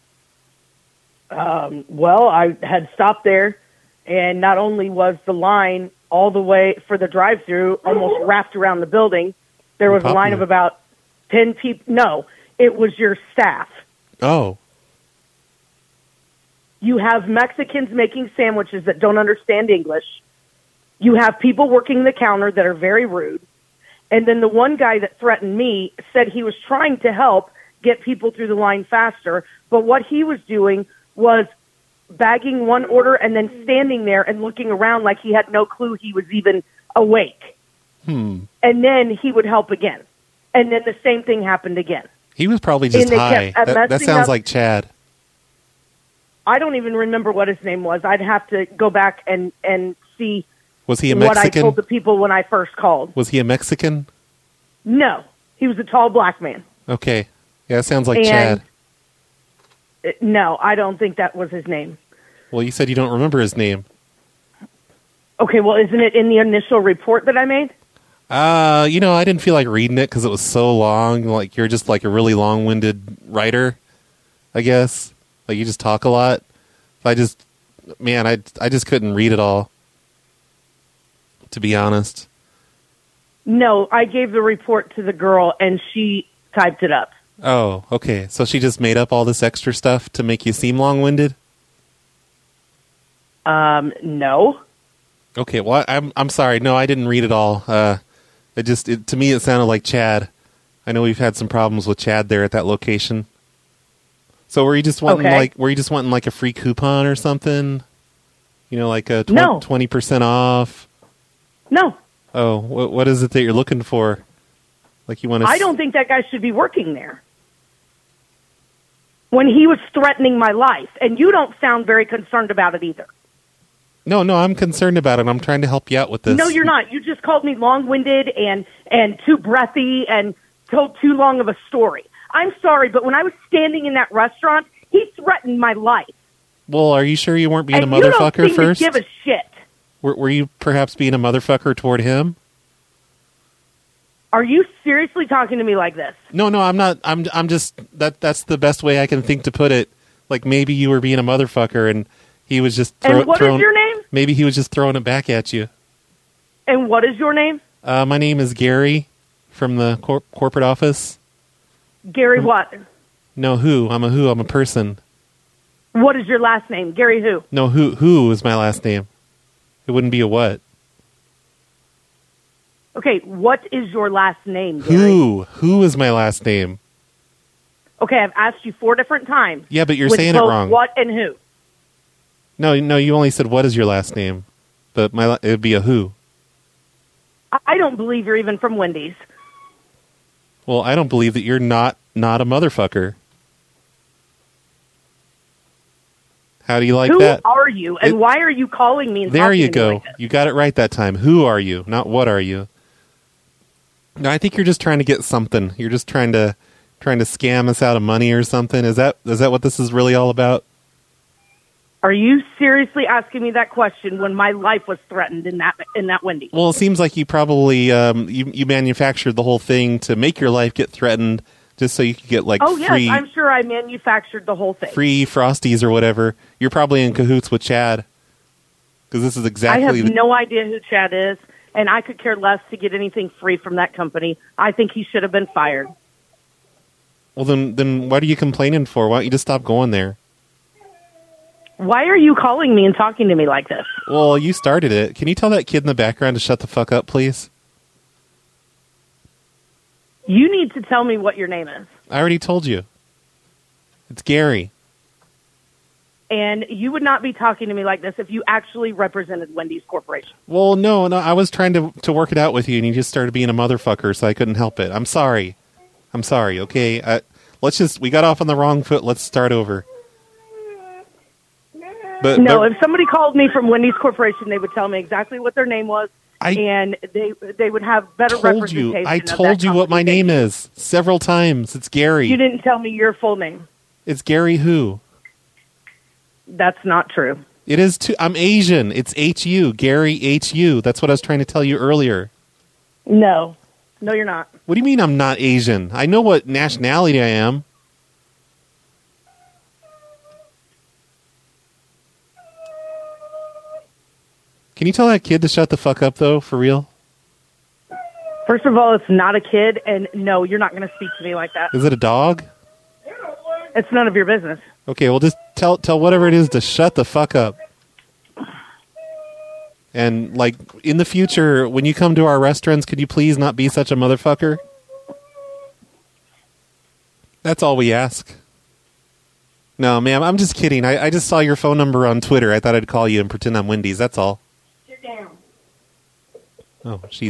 Speaker 15: Well, I had stopped there, and not only was the line all the way for the drive-thru almost wrapped around the building, there was a line of about 10 people. No, it was your staff.
Speaker 2: Oh.
Speaker 15: You have Mexicans making sandwiches that don't understand English. You have people working the counter that are very rude. And then the one guy that threatened me said he was trying to help get people through the line faster, but what he was doing was bagging one order and then standing there and looking around like he had no clue he was even awake. And then he would help again. And then the same thing happened again.
Speaker 2: He was probably just high. That sounds like Chad.
Speaker 15: I don't even remember what his name was. I'd have to go back and see.
Speaker 2: Was he a Mexican?
Speaker 15: What I told the people when I first called.
Speaker 2: Was he a Mexican?
Speaker 15: No. He was a tall black man.
Speaker 2: Okay. Yeah, it sounds like Chad.
Speaker 15: No, I don't think that was his name.
Speaker 2: Well, you said you don't remember his name.
Speaker 15: Okay, well, isn't it in the initial report that I made?
Speaker 2: I didn't feel like reading it because it was so long. Like, you're just like a really long-winded writer, I guess. Like, you just talk a lot. I just couldn't read it all, to be honest.
Speaker 15: No, I gave the report to the girl, and she typed it up.
Speaker 2: Oh, okay. So she just made up all this extra stuff to make you seem long-winded?
Speaker 15: No.
Speaker 2: Okay, well, I'm sorry. No, I didn't read it all. To me, it sounded like Chad. I know we've had some problems with Chad there at that location. So were you just wanting like a free coupon or something? Like a 20% off?
Speaker 15: No.
Speaker 2: Oh, what is it that you're looking for? Like you want to?
Speaker 15: I don't think that guy should be working there. When he was threatening my life, and you don't sound very concerned about it either.
Speaker 2: No, I'm concerned about it. I'm trying to help you out with this.
Speaker 15: No, you're not. You just called me long-winded and too breathy and told too long of a story. I'm sorry, but when I was standing in that restaurant, he threatened my life.
Speaker 2: Well, are you sure you weren't being a motherfucker
Speaker 15: you don't
Speaker 2: first?
Speaker 15: Give a shit.
Speaker 2: Were you perhaps being a motherfucker toward him?
Speaker 15: Are you seriously talking to me like this?
Speaker 2: No, I'm not. I'm just that's the best way I can think to put it. Like maybe you were being a motherfucker and he was just
Speaker 15: And what is your name?
Speaker 2: Maybe he was just throwing it back at you.
Speaker 15: And what is your name?
Speaker 2: My name is Gary from the corporate office.
Speaker 15: Gary what?
Speaker 2: No, who? I'm a person.
Speaker 15: What is your last name? Gary who?
Speaker 2: No, who is my last name? It wouldn't be a what?
Speaker 15: Okay, what is your last name, Gary?
Speaker 2: Who is my last name?
Speaker 15: Okay, I've asked you 4 different times.
Speaker 2: Yeah, but you're
Speaker 15: with
Speaker 2: saying it
Speaker 15: both
Speaker 2: wrong.
Speaker 15: What and who?
Speaker 2: No, you only said what is your last name, but it would be a who.
Speaker 15: I don't believe you're even from Wendy's.
Speaker 2: Well, I don't believe that you're not a motherfucker. How do you like that?
Speaker 15: Who are you, and why are you calling me? And
Speaker 2: there
Speaker 15: talking
Speaker 2: you
Speaker 15: to
Speaker 2: go.
Speaker 15: Me like this?
Speaker 2: You got it right that time. Who are you? Not what are you. No, I think you're just trying to get something. You're just trying to scam us out of money or something. Is that what this is really all about?
Speaker 15: Are you seriously asking me that question when my life was threatened in that Wendy's?
Speaker 2: Well, it seems like you probably you manufactured the whole thing to make your life get threatened, just so you could get like free.
Speaker 15: Yes, I'm sure I manufactured the whole thing.
Speaker 2: Free Frosties or whatever. You're probably in cahoots with Chad, because this is exactly.
Speaker 15: I have no idea who Chad is, and I could care less to get anything free from that company. I think he should have been fired.
Speaker 2: Well, then what are you complaining for? Why don't you just stop going there?
Speaker 15: Why are you calling me and talking to me like this?
Speaker 2: Well, you started it. Can you tell that kid in the background to shut the fuck up, please?
Speaker 15: You need to tell me what your name is.
Speaker 2: I already told you. It's Gary.
Speaker 15: And you would not be talking to me like this if you actually represented Wendy's Corporation.
Speaker 2: Well, no, I was trying to work it out with you, and you just started being a motherfucker, so I couldn't help it. I'm sorry, okay? We got off on the wrong foot. Let's start over. But
Speaker 15: if somebody called me from Wendy's Corporation, they would tell me exactly what their name was, and they would have better representation.
Speaker 2: I told you what my name is several times. It's Gary.
Speaker 15: You didn't tell me your full name.
Speaker 2: It's Gary who?
Speaker 15: That's not true.
Speaker 2: It is too. I'm Asian. It's H-U. Gary H-U. That's what I was trying to tell you earlier.
Speaker 15: No, you're not.
Speaker 2: What do you mean I'm not Asian? I know what nationality I am. Can you tell that kid to shut the fuck up, though, for real?
Speaker 15: First of all, it's not a kid, and no, you're not going to speak to me like that.
Speaker 2: Is it a dog?
Speaker 15: It's none of your business.
Speaker 2: Okay, well, just tell whatever it is to shut the fuck up. And, like, in the future, when you come to our restaurants, could you please not be such a motherfucker? That's all we ask. No, ma'am, I'm just kidding. I just saw your phone number on Twitter. I thought I'd call you and pretend I'm Wendy's. That's all.
Speaker 11: Down.
Speaker 2: Oh, she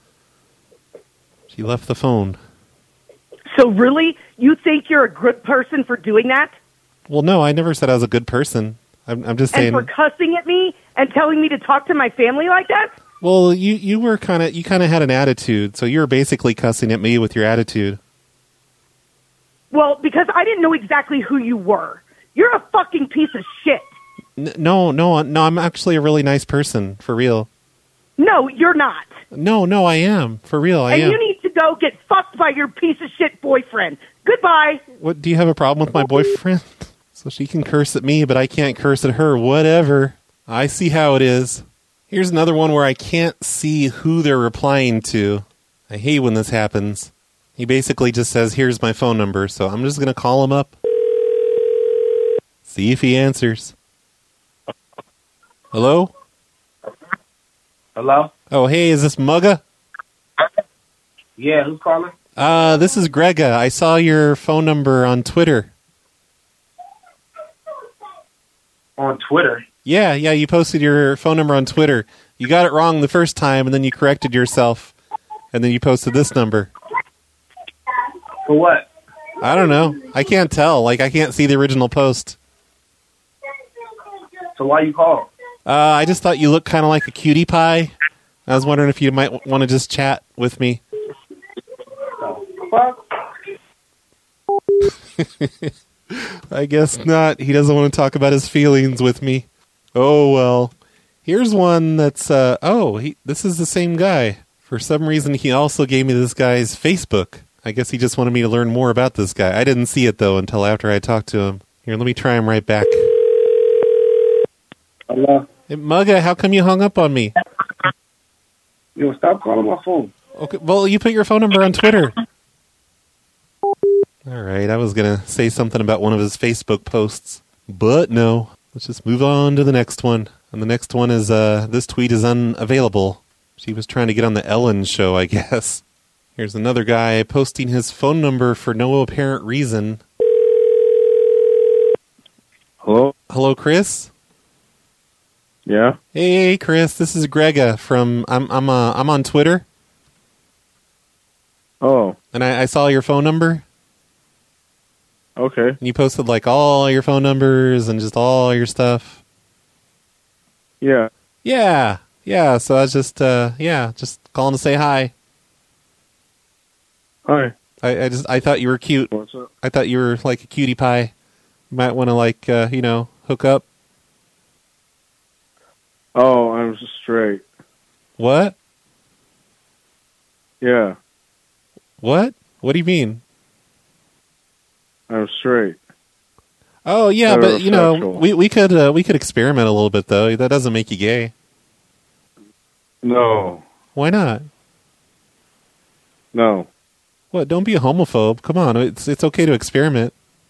Speaker 2: left the phone.
Speaker 15: So really, you think you're a good person for doing that?
Speaker 2: Well, no, I never said I was a good person. I'm just saying.
Speaker 15: And for cussing at me and telling me to talk to my family like that?
Speaker 2: Well, you kind of had an attitude, so you were basically cussing at me with your attitude.
Speaker 15: Well, because I didn't know exactly who you were. You're a fucking piece of shit.
Speaker 2: No, I'm actually a really nice person, for real.
Speaker 15: No, you're not.
Speaker 2: No, I am. For real, I am.
Speaker 15: And you need to go get fucked by your piece of shit boyfriend. Goodbye.
Speaker 2: What, do you have a problem with my boyfriend? So she can curse at me, but I can't curse at her. Whatever. I see how it is. Here's another one where I can't see who they're replying to. I hate when this happens. He basically just says, here's my phone number, so I'm just going to call him up. See if he answers. Hello?
Speaker 16: Hello?
Speaker 2: Oh, hey, is this Mugga?
Speaker 16: Yeah, who's calling?
Speaker 2: This is Grega. I saw your phone number on Twitter.
Speaker 16: On Twitter?
Speaker 2: Yeah, you posted your phone number on Twitter. You got it wrong the first time, and then you corrected yourself, and then you posted this number.
Speaker 16: For what?
Speaker 2: I don't know. I can't tell. I can't see the original post.
Speaker 16: So why you call?
Speaker 2: I just thought you looked kind of like a cutie pie. I was wondering if you might want to just chat with me. I guess not. He doesn't want to talk about his feelings with me. Oh, well. Here's one that's, this is the same guy. For some reason, he also gave me this guy's Facebook. I guess he just wanted me to learn more about this guy. I didn't see it, though, until after I talked to him. Here, let me try him right back.
Speaker 16: Hello?
Speaker 2: Hey, Mugga, how come you hung up on me?
Speaker 16: Yo, stop calling my phone.
Speaker 2: Okay, well, you put your phone number on Twitter. All right, I was going to say something about one of his Facebook posts, but no. Let's just move on to the next one. And the next one is, this tweet is unavailable. She was trying to get on the Ellen show, I guess. Here's another guy posting his phone number for no apparent reason.
Speaker 17: Hello?
Speaker 2: Hello, Chris?
Speaker 17: Yeah?
Speaker 2: Hey, Chris, this is Grega from... I'm on Twitter.
Speaker 17: Oh.
Speaker 2: And I saw your phone number.
Speaker 17: Okay.
Speaker 2: And you posted, like, all your phone numbers and just all your stuff.
Speaker 17: Yeah.
Speaker 2: Yeah. Yeah, so I was just calling to say hi.
Speaker 17: Hi.
Speaker 2: I thought you were cute.
Speaker 17: What's up?
Speaker 2: I thought you were like a cutie pie. You might want to hook up.
Speaker 17: Oh, I'm straight.
Speaker 2: What?
Speaker 17: Yeah.
Speaker 2: What? What do you mean?
Speaker 17: I'm straight.
Speaker 2: Oh yeah, but
Speaker 17: Heterosexual.
Speaker 2: we could experiment a little bit though. That doesn't make you gay.
Speaker 17: No.
Speaker 2: Why not?
Speaker 17: No.
Speaker 2: What? Don't be a homophobe. Come on, it's okay to experiment.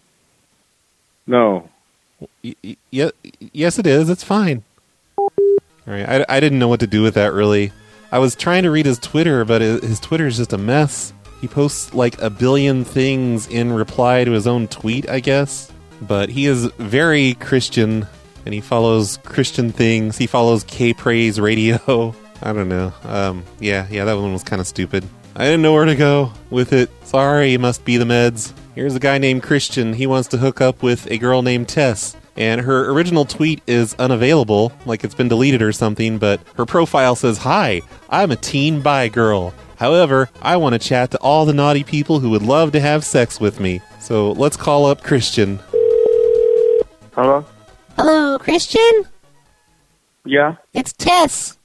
Speaker 17: No.
Speaker 2: Yeah, yes, it is. It's fine. All right, I didn't know what to do with that really. I was trying to read his Twitter, but his Twitter is just a mess. He posts like a billion things in reply to his own tweet, I guess. But he is very Christian, and he follows Christian things. He follows K-Praise Radio. I don't know. Yeah, that one was kind of stupid. I didn't know where to go with it. Sorry, it must be the meds. Here's a guy named Christian. He wants to hook up with a girl named Tess. And her original tweet is unavailable, like it's been deleted or something, but her profile says, "Hi, I'm a teen bi girl. However, I want to chat to all the naughty people who would love to have sex with me. So let's call up Christian."
Speaker 17: Hello?
Speaker 12: Hello, Christian?
Speaker 17: Yeah?
Speaker 12: It's Tess.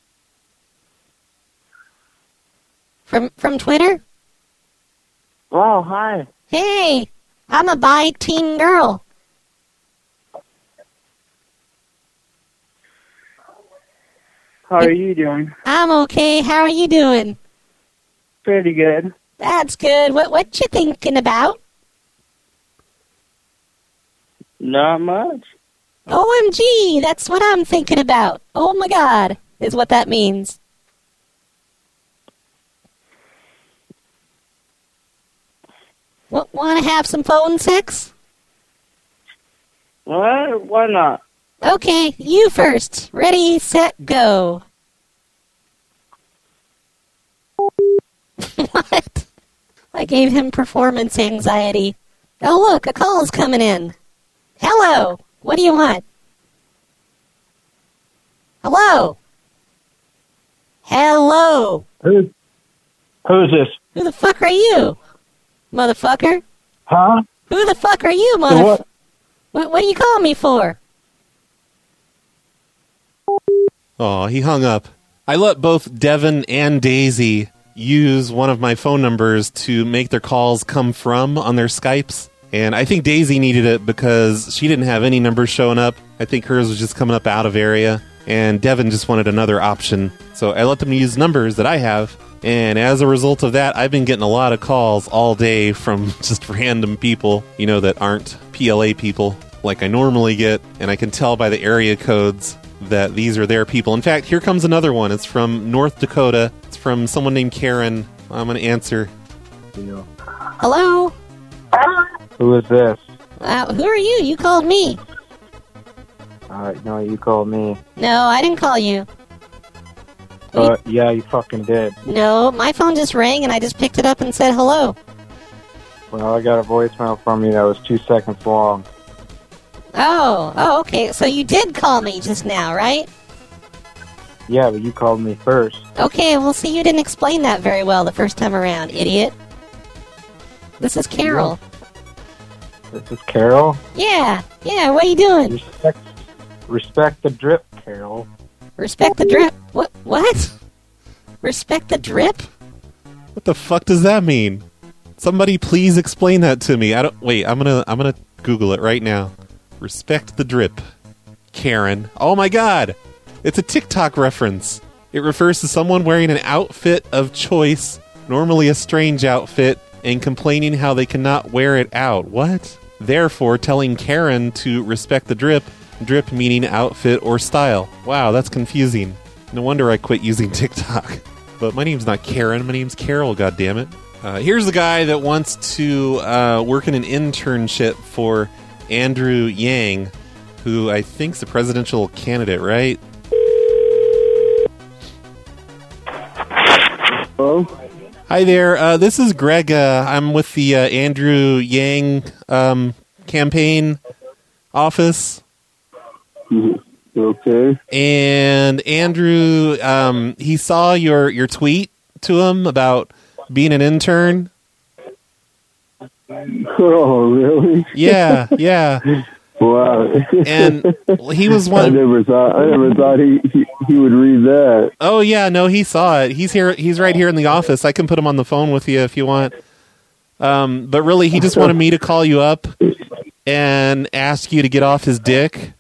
Speaker 12: From Twitter?
Speaker 17: Oh, hi.
Speaker 12: Hey, I'm a bi teen girl.
Speaker 17: How are you doing?
Speaker 12: I'm okay. How are you doing?
Speaker 17: Pretty good.
Speaker 12: That's good. What you thinking about?
Speaker 17: Not much.
Speaker 12: OMG, that's what I'm thinking about. Oh my God, is what that means. Want to have some phone sex?
Speaker 17: What? Why not?
Speaker 12: Okay, you first. Ready, set, go. What? I gave him performance anxiety. Oh, look, a call's coming in. Hello. What do you want? Hello. Hello.
Speaker 13: Who's this?
Speaker 12: Who the fuck are you, motherfucker?
Speaker 13: Huh?
Speaker 12: Who the fuck are you,
Speaker 13: What?
Speaker 12: What do you call me for?
Speaker 2: Oh, he hung up. I let both Devin and Daisy use one of my phone numbers to make their calls come from on their Skypes. And I think Daisy needed it because she didn't have any numbers showing up. I think hers was just coming up out of area. And Devin just wanted another option. So I let them use numbers that I have. And as a result of that, I've been getting a lot of calls all day from just random people, that aren't PLA people like I normally get. And I can tell by the area codes that these are their people. In fact, here comes another one. It's from North Dakota. It's from someone named Karen. I'm going to answer.
Speaker 12: Hello?
Speaker 13: Who is this?
Speaker 12: Who are you? You called me.
Speaker 13: No, you called me.
Speaker 12: No, I didn't call you.
Speaker 13: Yeah, you fucking did.
Speaker 12: No, my phone just rang and I just picked it up and said hello.
Speaker 13: Well, I got a voicemail from you that was 2 seconds long.
Speaker 12: Oh, okay. So you did call me just now, right?
Speaker 13: Yeah, but you called me first.
Speaker 12: Okay, well, see, you didn't explain that very well the first time around, idiot. This is Carol.
Speaker 13: This is Carol?
Speaker 12: Yeah, what are you doing?
Speaker 13: Respect the drip, Carol.
Speaker 12: Respect the drip? What? Respect the drip?
Speaker 2: What the fuck does that mean? Somebody please explain that to me. I'm gonna Google it right now. Respect the drip. Karen. Oh my God! It's a TikTok reference. It refers to someone wearing an outfit of choice, normally a strange outfit, and complaining how they cannot wear it out. What? Therefore, telling Karen to respect the drip, drip meaning outfit or style. Wow, that's confusing. No wonder I quit using TikTok. But my name's not Karen, my name's Carol, goddammit. Here's a guy that wants to work in an internship for Andrew Yang. who I think's a presidential candidate, right?
Speaker 18: Hello?
Speaker 2: Hi there. This is Greg. I'm with the Andrew Yang campaign office.
Speaker 18: Okay.
Speaker 2: And Andrew, he saw your tweet to him about being an intern.
Speaker 18: Oh, really?
Speaker 2: Yeah.
Speaker 18: Wow.
Speaker 2: And he was one.
Speaker 18: I never thought he would read that.
Speaker 2: Oh yeah, no, he saw it. He's here. He's right here in the office. I can put him on the phone with you if you want. But really, he just wanted me to call you up and ask you to get off his dick.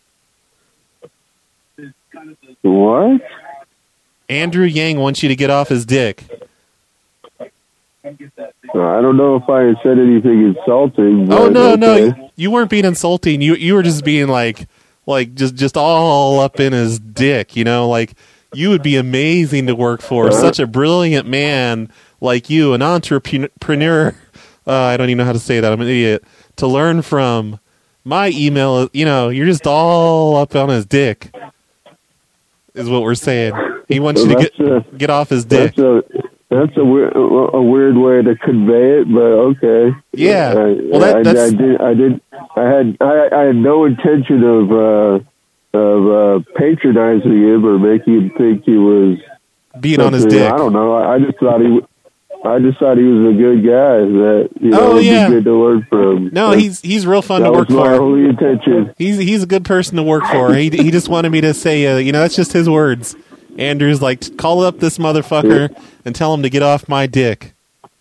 Speaker 18: What?
Speaker 2: Andrew Yang wants you to get off his dick.
Speaker 18: I don't know if I said anything insulting.
Speaker 2: Oh no,
Speaker 18: okay.
Speaker 2: no, you weren't being insulting. You were just being like just all up in his dick. You know, like you would be amazing to work for. Such a brilliant man like you, an entrepreneur. I don't even know how to say that. I'm an idiot. To learn from. My email, you're just all up on his dick. Is what we're saying. He wants you to get off his dick.
Speaker 18: That's a weird way to convey it, but okay.
Speaker 2: Yeah.
Speaker 18: I had no intention of patronizing him or making him think he was
Speaker 2: being on his dick.
Speaker 18: I don't know. I just thought he was a good guy that would be good to learn from.
Speaker 2: No, he's real fun to work for.
Speaker 18: That was my only intention.
Speaker 2: He's a good person to work for. He just wanted me to say, that's just his words. Andrew's like, call up this motherfucker and tell him to get off my dick.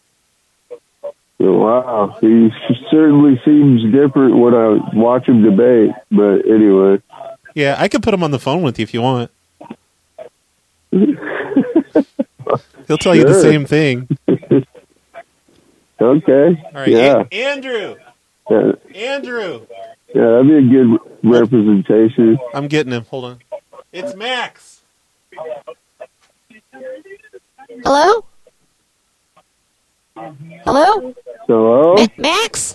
Speaker 18: Wow, he certainly seems different when I watch him debate. But anyway,
Speaker 2: yeah, I could put him on the phone with you if you want. He'll tell you the same thing.
Speaker 18: Okay.
Speaker 2: All right,
Speaker 18: yeah.
Speaker 2: Andrew.
Speaker 18: Yeah.
Speaker 2: Andrew.
Speaker 18: Yeah, that'd be a good representation.
Speaker 2: I'm getting him. Hold on. It's Max.
Speaker 12: Hello? Hello?
Speaker 18: Hello?
Speaker 12: Max?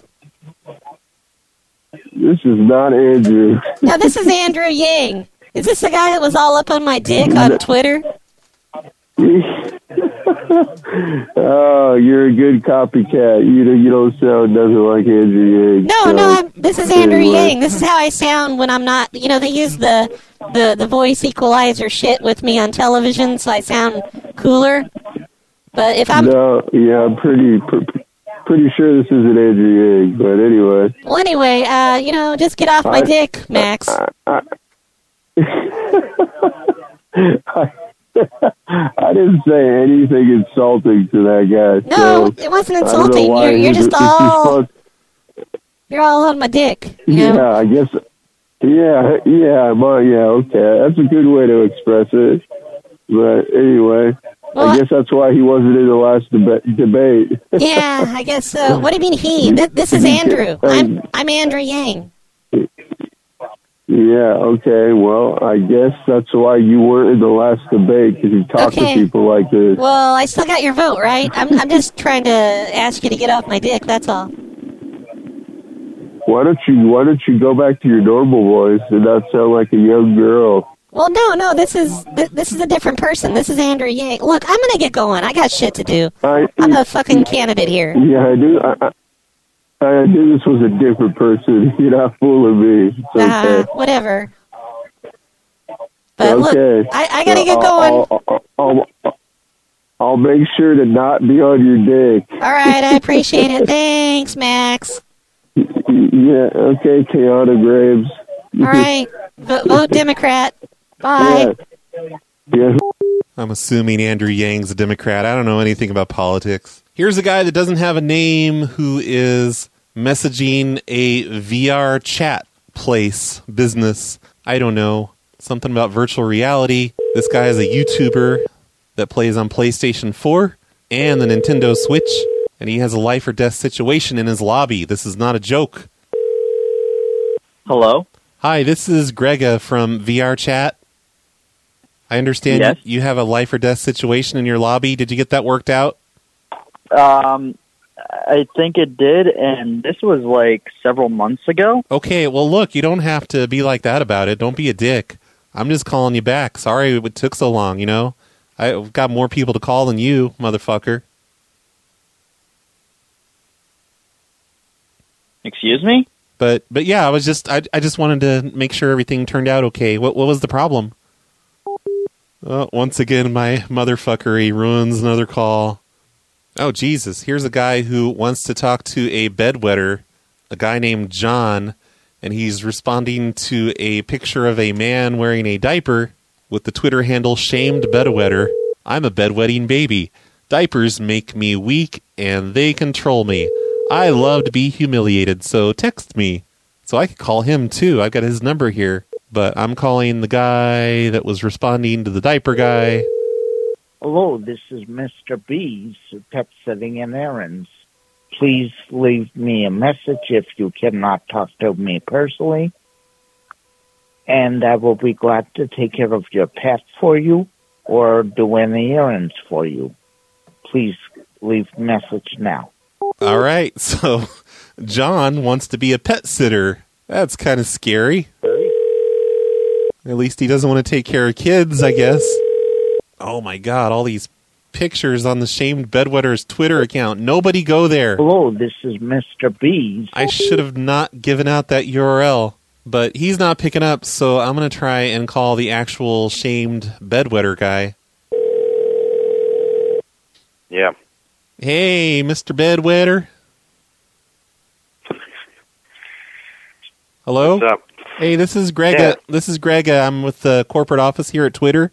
Speaker 18: This is not Andrew.
Speaker 12: No, this is Andrew Yang. Is this the guy that was all up on my dick on Twitter?
Speaker 18: Oh, you're a good copycat. You don't sound nothing like Andrew Yang.
Speaker 12: No, this is Andrew Yang. This is how I sound when I'm not. They use the voice equalizer shit with me on television, so I sound cooler. But if I'm
Speaker 18: I'm pretty sure this isn't Andrew Yang. But anyway.
Speaker 12: Well, anyway, just get off my dick, Max.
Speaker 18: I didn't say anything insulting to that guy.
Speaker 12: No, it wasn't insulting. You're just all... You're all on my dick.
Speaker 18: Yeah, I guess... Yeah, okay. That's a good way to express it. But anyway, I guess that's why he wasn't in the last debate.
Speaker 12: Yeah, I guess so. What do you mean he? This is Andrew. I'm Andrew Yang.
Speaker 18: Yeah, okay, well, I guess that's why you weren't in the last debate, because you talk to people like this.
Speaker 12: Well, I still got your vote, right? I'm just trying to ask you to get off my dick, that's all.
Speaker 18: Why don't you go back to your normal voice and not sound like a young girl?
Speaker 12: Well, no, this is a different person. This is Andrew Yang. Look, I'm gonna get going. I got shit to do. I'm a fucking candidate here.
Speaker 18: Yeah, I do. I knew this was a different person. You're not fooling me. It's okay.
Speaker 12: Whatever. But look, I gotta get going.
Speaker 18: I'll make sure to not be on your dick.
Speaker 12: All right, I appreciate it. Thanks, Max.
Speaker 18: Yeah, okay, Keanu Graves.
Speaker 12: All right, vote Democrat. Bye.
Speaker 18: Yeah.
Speaker 2: I'm assuming Andrew Yang's a Democrat. I don't know anything about politics. Here's a guy that doesn't have a name who is messaging a VR chat business. I don't know. Something about virtual reality. This guy is a YouTuber that plays on PlayStation 4 and the Nintendo Switch, and he has a life or death situation in his lobby. This is not a joke.
Speaker 19: Hello?
Speaker 2: Hi, this is Grega from VR Chat. I understand you have a life or death situation in your lobby. Did you get that worked out?
Speaker 19: I think it did, and this was like several months ago.
Speaker 2: Okay, well, look, you don't have to be like that about it. Don't be a dick. I'm just calling you back. Sorry it took so long, you know? I've got more people to call than you, motherfucker.
Speaker 19: Excuse me?
Speaker 2: But yeah, I just wanted to make sure everything turned out okay. What was the problem? Oh, once again, my motherfuckery ruins another call. Oh, Jesus. Here's a guy who wants to talk to a bedwetter, a guy named John, and he's responding to a picture of a man wearing a diaper with the Twitter handle shamed bedwetter. I'm a bedwetting baby. Diapers make me weak, and they control me. I love to be humiliated, so text me. So I could call him, too. I've got his number here. But I'm calling the guy that was responding to the diaper guy.
Speaker 20: Hello, this is Mr. B's, pet sitting and errands. Please leave me a message if you cannot talk to me personally. And I will be glad to take care of your pet for you or do any errands for you. Please leave message now.
Speaker 2: All right, so John wants to be a pet sitter. That's kind of scary. At least he doesn't want to take care of kids, I guess. Oh my God, all these pictures on the Shamed Bedwetter's Twitter account. Nobody go there.
Speaker 20: Hello, this is Mr. B's.
Speaker 2: I should have not given out that URL, but he's not picking up, so I'm going to try and call the actual Shamed Bedwetter guy.
Speaker 14: Yeah.
Speaker 2: Hey, Mr. Bedwetter. Hello?
Speaker 14: What's up?
Speaker 2: Hey, this is Greg.
Speaker 14: Yeah.
Speaker 2: This is Greg. I'm with the corporate office here at Twitter.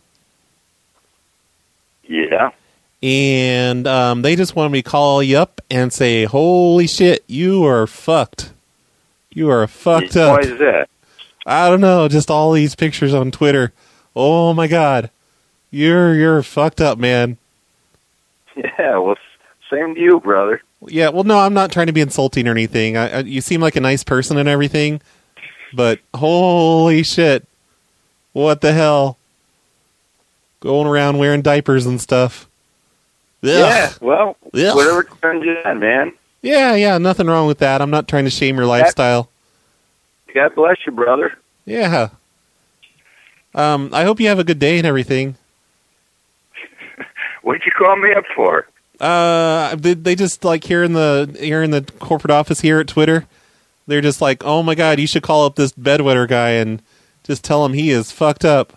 Speaker 14: Yeah.
Speaker 2: And they just wanted me to call you up and say, holy shit, you are fucked. You are fucked up.
Speaker 14: Why is that?
Speaker 2: I don't know, just all these pictures on Twitter. Oh my God. You're fucked up, man.
Speaker 14: Yeah, well, same to you, brother.
Speaker 2: Yeah, well, no, I'm not trying to be insulting or anything. You seem like a nice person and everything, but holy shit. What the hell? Going around wearing diapers and stuff. Ugh.
Speaker 14: Yeah, well,
Speaker 2: Ugh.
Speaker 14: whatever turns you on, man.
Speaker 2: Yeah, nothing wrong with that. I'm not trying to shame your lifestyle.
Speaker 14: God bless you, brother.
Speaker 2: Yeah. I hope you have a good day and everything.
Speaker 14: What'd you call me up for?
Speaker 2: They just like here in the corporate office here at Twitter, they're just like, oh my God, you should call up this bedwetter guy and just tell him he is fucked up.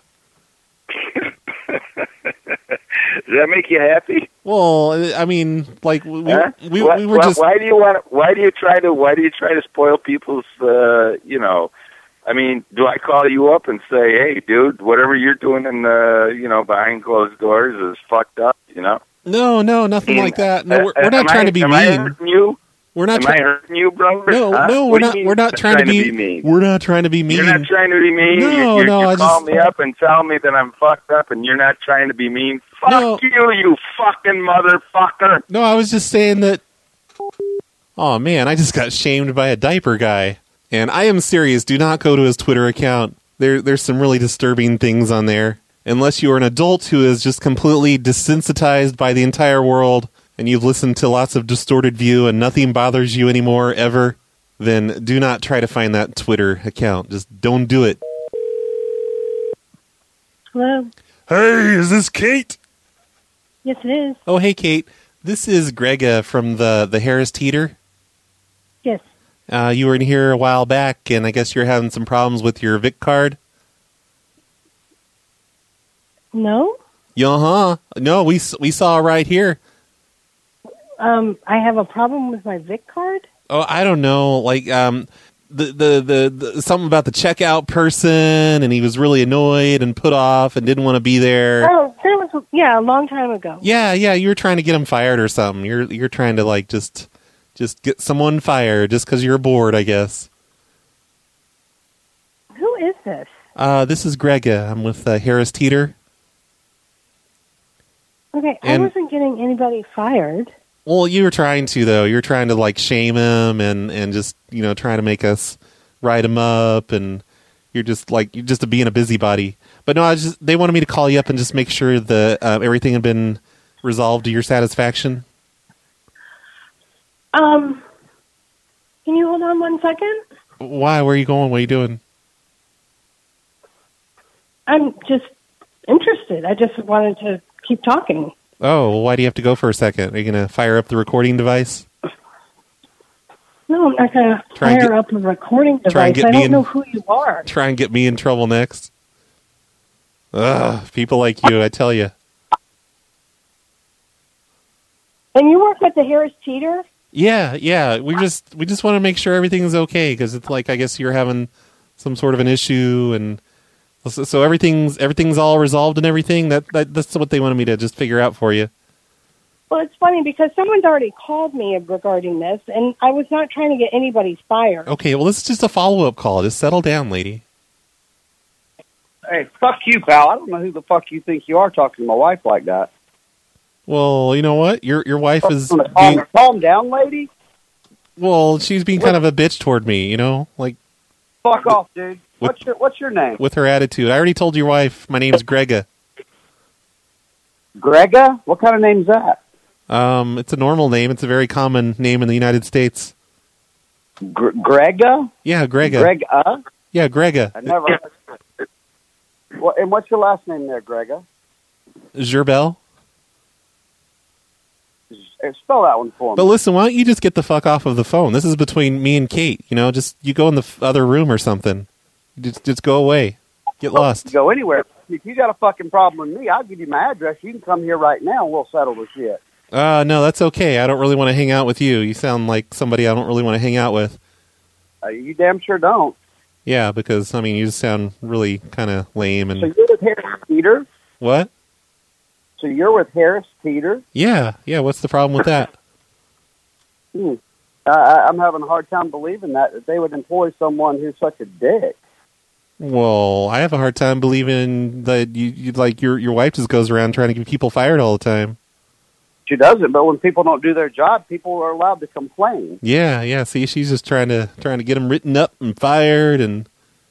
Speaker 14: Does that make you happy?
Speaker 2: Well, I mean, like we were just.
Speaker 14: Why do you try to spoil people's? I mean, do I call you up and say, hey, dude, whatever you're doing in the behind closed doors is fucked up? You know?
Speaker 2: No, nothing like that. No, we're not trying to be mean.
Speaker 14: Am I hurting you?
Speaker 2: We're not.
Speaker 14: Am I hurting you, brother?
Speaker 2: No, we're not. We're not trying to be mean. We're not trying to be mean.
Speaker 14: You're not trying to be mean.
Speaker 2: No,
Speaker 14: you call me up and tell me that I'm fucked up, and you're not trying to be mean. Fuck you fucking motherfucker.
Speaker 2: No, I was just saying that. Oh man, I just got shamed by a diaper guy, and I am serious. Do not go to his Twitter account. There's some really disturbing things on there. Unless you are an adult who is just completely desensitized by the entire world, and you've listened to lots of Distorted View and nothing bothers you anymore ever, then do not try to find that Twitter account. Just don't do it.
Speaker 21: Hello.
Speaker 2: Hey, is this Kate?
Speaker 21: Yes, it is.
Speaker 2: Oh, hey, Kate. This is Grega from the Harris Teeter.
Speaker 21: Yes.
Speaker 2: You were in here a while back, and I guess you're having some problems with your Vic card.
Speaker 21: No.
Speaker 2: Uh-huh. No, we saw right here.
Speaker 21: I have a problem with my Vic card.
Speaker 2: Oh, I don't know. Like the something about the checkout person, and he was really annoyed and put off and didn't want to be there.
Speaker 21: Oh, that was a long time ago.
Speaker 2: Yeah. You were trying to get him fired or something. You're trying to like just get someone fired just because you're bored, I guess.
Speaker 21: Who is this?
Speaker 2: This is Grega. I'm with Harris Teeter.
Speaker 21: Okay, I wasn't getting anybody fired.
Speaker 2: Well, you were trying to, though. You were trying to, like, shame him and just, trying to make us write him up, and you're just being a busybody. But no, they wanted me to call you up and just make sure that everything had been resolved to your satisfaction.
Speaker 21: Can you hold on 1 second?
Speaker 2: Why? Where are you going? What are you doing?
Speaker 21: I'm just interested. I just wanted to keep talking.
Speaker 2: Oh, well, why do you have to go for a second? Are you going to fire up the recording device?
Speaker 21: No, I'm not going to fire up a recording device. I don't know who you are.
Speaker 2: Try and get me in trouble next. Ugh, people like you, I tell you.
Speaker 21: And you work at the Harris Teeter?
Speaker 2: Yeah. We just want to make sure everything's okay because it's like I guess you're having some sort of an issue, and so everything's all resolved and everything. That's what they wanted me to just figure out for you.
Speaker 21: Well, it's funny because someone's already called me regarding this, and I was not trying to get anybody fired.
Speaker 2: Okay, well, this is just a follow-up call. Just settle down, lady.
Speaker 3: Hey, fuck you, pal. I don't know who the fuck you think you are talking to my wife like that.
Speaker 2: Well, you know what? Your wife is
Speaker 3: calm down, lady.
Speaker 2: Well, she's being kind of a bitch toward me, you know? Like,
Speaker 3: fuck off, dude. What's your name?
Speaker 2: With her attitude. I already told your wife my name's Grega.
Speaker 3: Grega? What kind of name's that?
Speaker 2: It's a normal name. It's a very common name in the United States.
Speaker 3: Grega?
Speaker 2: Yeah, Grega.
Speaker 3: Grega?
Speaker 2: Yeah, Grega.
Speaker 3: I never heard it. And what's your last name there, Grega?
Speaker 2: Gerbel.
Speaker 3: Spell that one for me.
Speaker 2: But listen, why don't you just get the fuck off of the phone? This is between me and Kate. You know, just you go in the other room or something. Just go away. Get lost.
Speaker 3: Go anywhere. If you got a fucking problem with me, I'll give you my address. You can come here right now and we'll settle the shit.
Speaker 2: No, that's okay. I don't really want to hang out with you. You sound like somebody I don't really want to hang out with.
Speaker 3: You damn sure don't.
Speaker 2: Yeah, because, I mean, you just sound really kind of lame. And
Speaker 3: So you're with Harris Teeter?
Speaker 2: What?
Speaker 3: So you're with Harris Teeter?
Speaker 2: Yeah. What's the problem with that?
Speaker 3: I'm having a hard time believing that they would employ someone who's such a dick.
Speaker 2: Well, I have a hard time believing that you like your wife just goes around trying to get people fired all the time.
Speaker 3: She doesn't, but when people don't do their job, people are allowed to complain.
Speaker 2: Yeah. See, she's just trying to get them written up and fired, and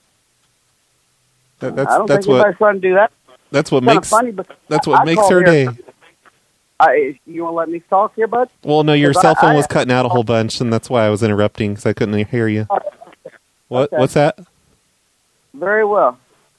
Speaker 3: I don't think anybody's trying to do that.
Speaker 2: That's what
Speaker 3: It's
Speaker 2: makes
Speaker 3: kinda funny,
Speaker 2: that's what makes her day.
Speaker 3: You want to let me talk here, bud?
Speaker 2: Well, no, your cell phone was cutting out a whole bunch, and that's why I was interrupting because I couldn't hear you. What?
Speaker 3: Okay.
Speaker 2: What's that?
Speaker 3: Very well.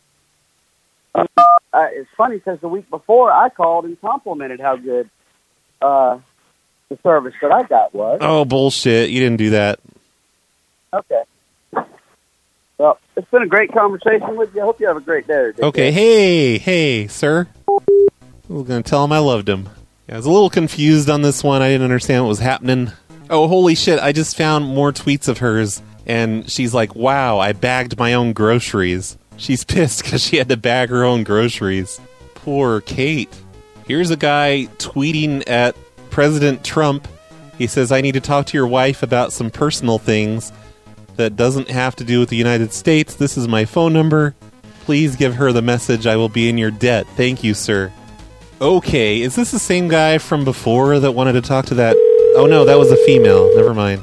Speaker 3: It's funny because the week before I called and complimented how good the service that I got was.
Speaker 2: Oh, bullshit. You didn't do that.
Speaker 3: Okay. Well, it's been a great conversation with you. I hope you have a great day.
Speaker 2: Okay. Hey, sir. I was going to tell him I loved him. Yeah, I was a little confused on this one. I didn't understand what was happening. Oh, holy shit. I just found more tweets of hers, and she's like, wow, I bagged my own groceries. She's pissed because she had to bag her own groceries. Poor Kate. Here's a guy tweeting at President Trump. He says, I need to talk to your wife about some personal things that doesn't have to do with the United States. This is my phone number. Please give her the message. I will be in your debt. Thank you, sir. Okay, is this the same guy from before that wanted to talk to that? Oh, no, that was a female. Never mind.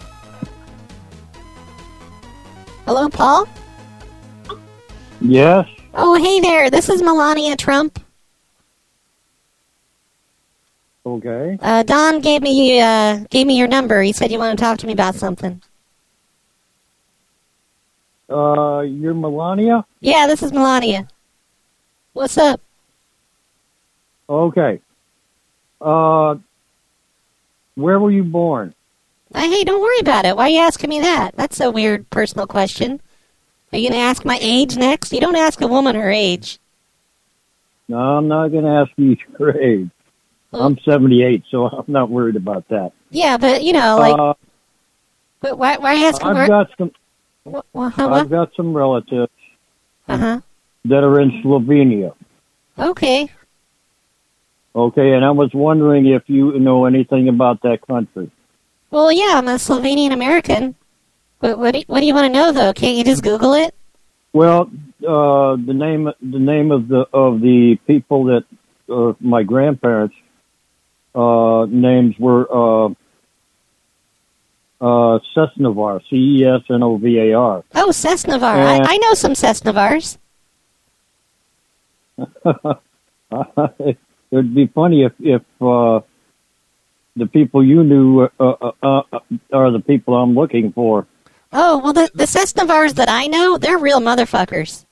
Speaker 12: Hello, Paul?
Speaker 13: Yes?
Speaker 12: Oh, hey there. This is Melania Trump.
Speaker 13: Okay.
Speaker 12: Don gave me your number. He said you want to talk to me about something.
Speaker 13: You're Melania?
Speaker 12: Yeah, this is Melania. What's up?
Speaker 13: Okay. Where were you born?
Speaker 12: Hey, don't worry about it. Why are you asking me that? That's a weird personal question. Are you going to ask my age next? You don't ask a woman her age.
Speaker 13: No, I'm not going to ask you your age. I'm 78, so I'm not worried about that.
Speaker 12: Yeah, but, you know, like... but why ask
Speaker 13: I've got some...
Speaker 12: What?
Speaker 13: I've got some relatives
Speaker 12: that
Speaker 13: are in Slovenia.
Speaker 12: Okay.
Speaker 13: Okay, and I was wondering if you know anything about that country.
Speaker 12: Well, yeah, I'm a Slovenian American. But what do you want to know, though? Can't you just Google it?
Speaker 13: Well, the name of the people that my grandparents' names were Cesnovar, Cesnovar.
Speaker 12: Oh, Cesnovar. I know some Cesnovars.
Speaker 13: It'd be funny if the people you knew are the people I'm looking for.
Speaker 12: Oh, well, the Sesnavars that I know, they're real motherfuckers.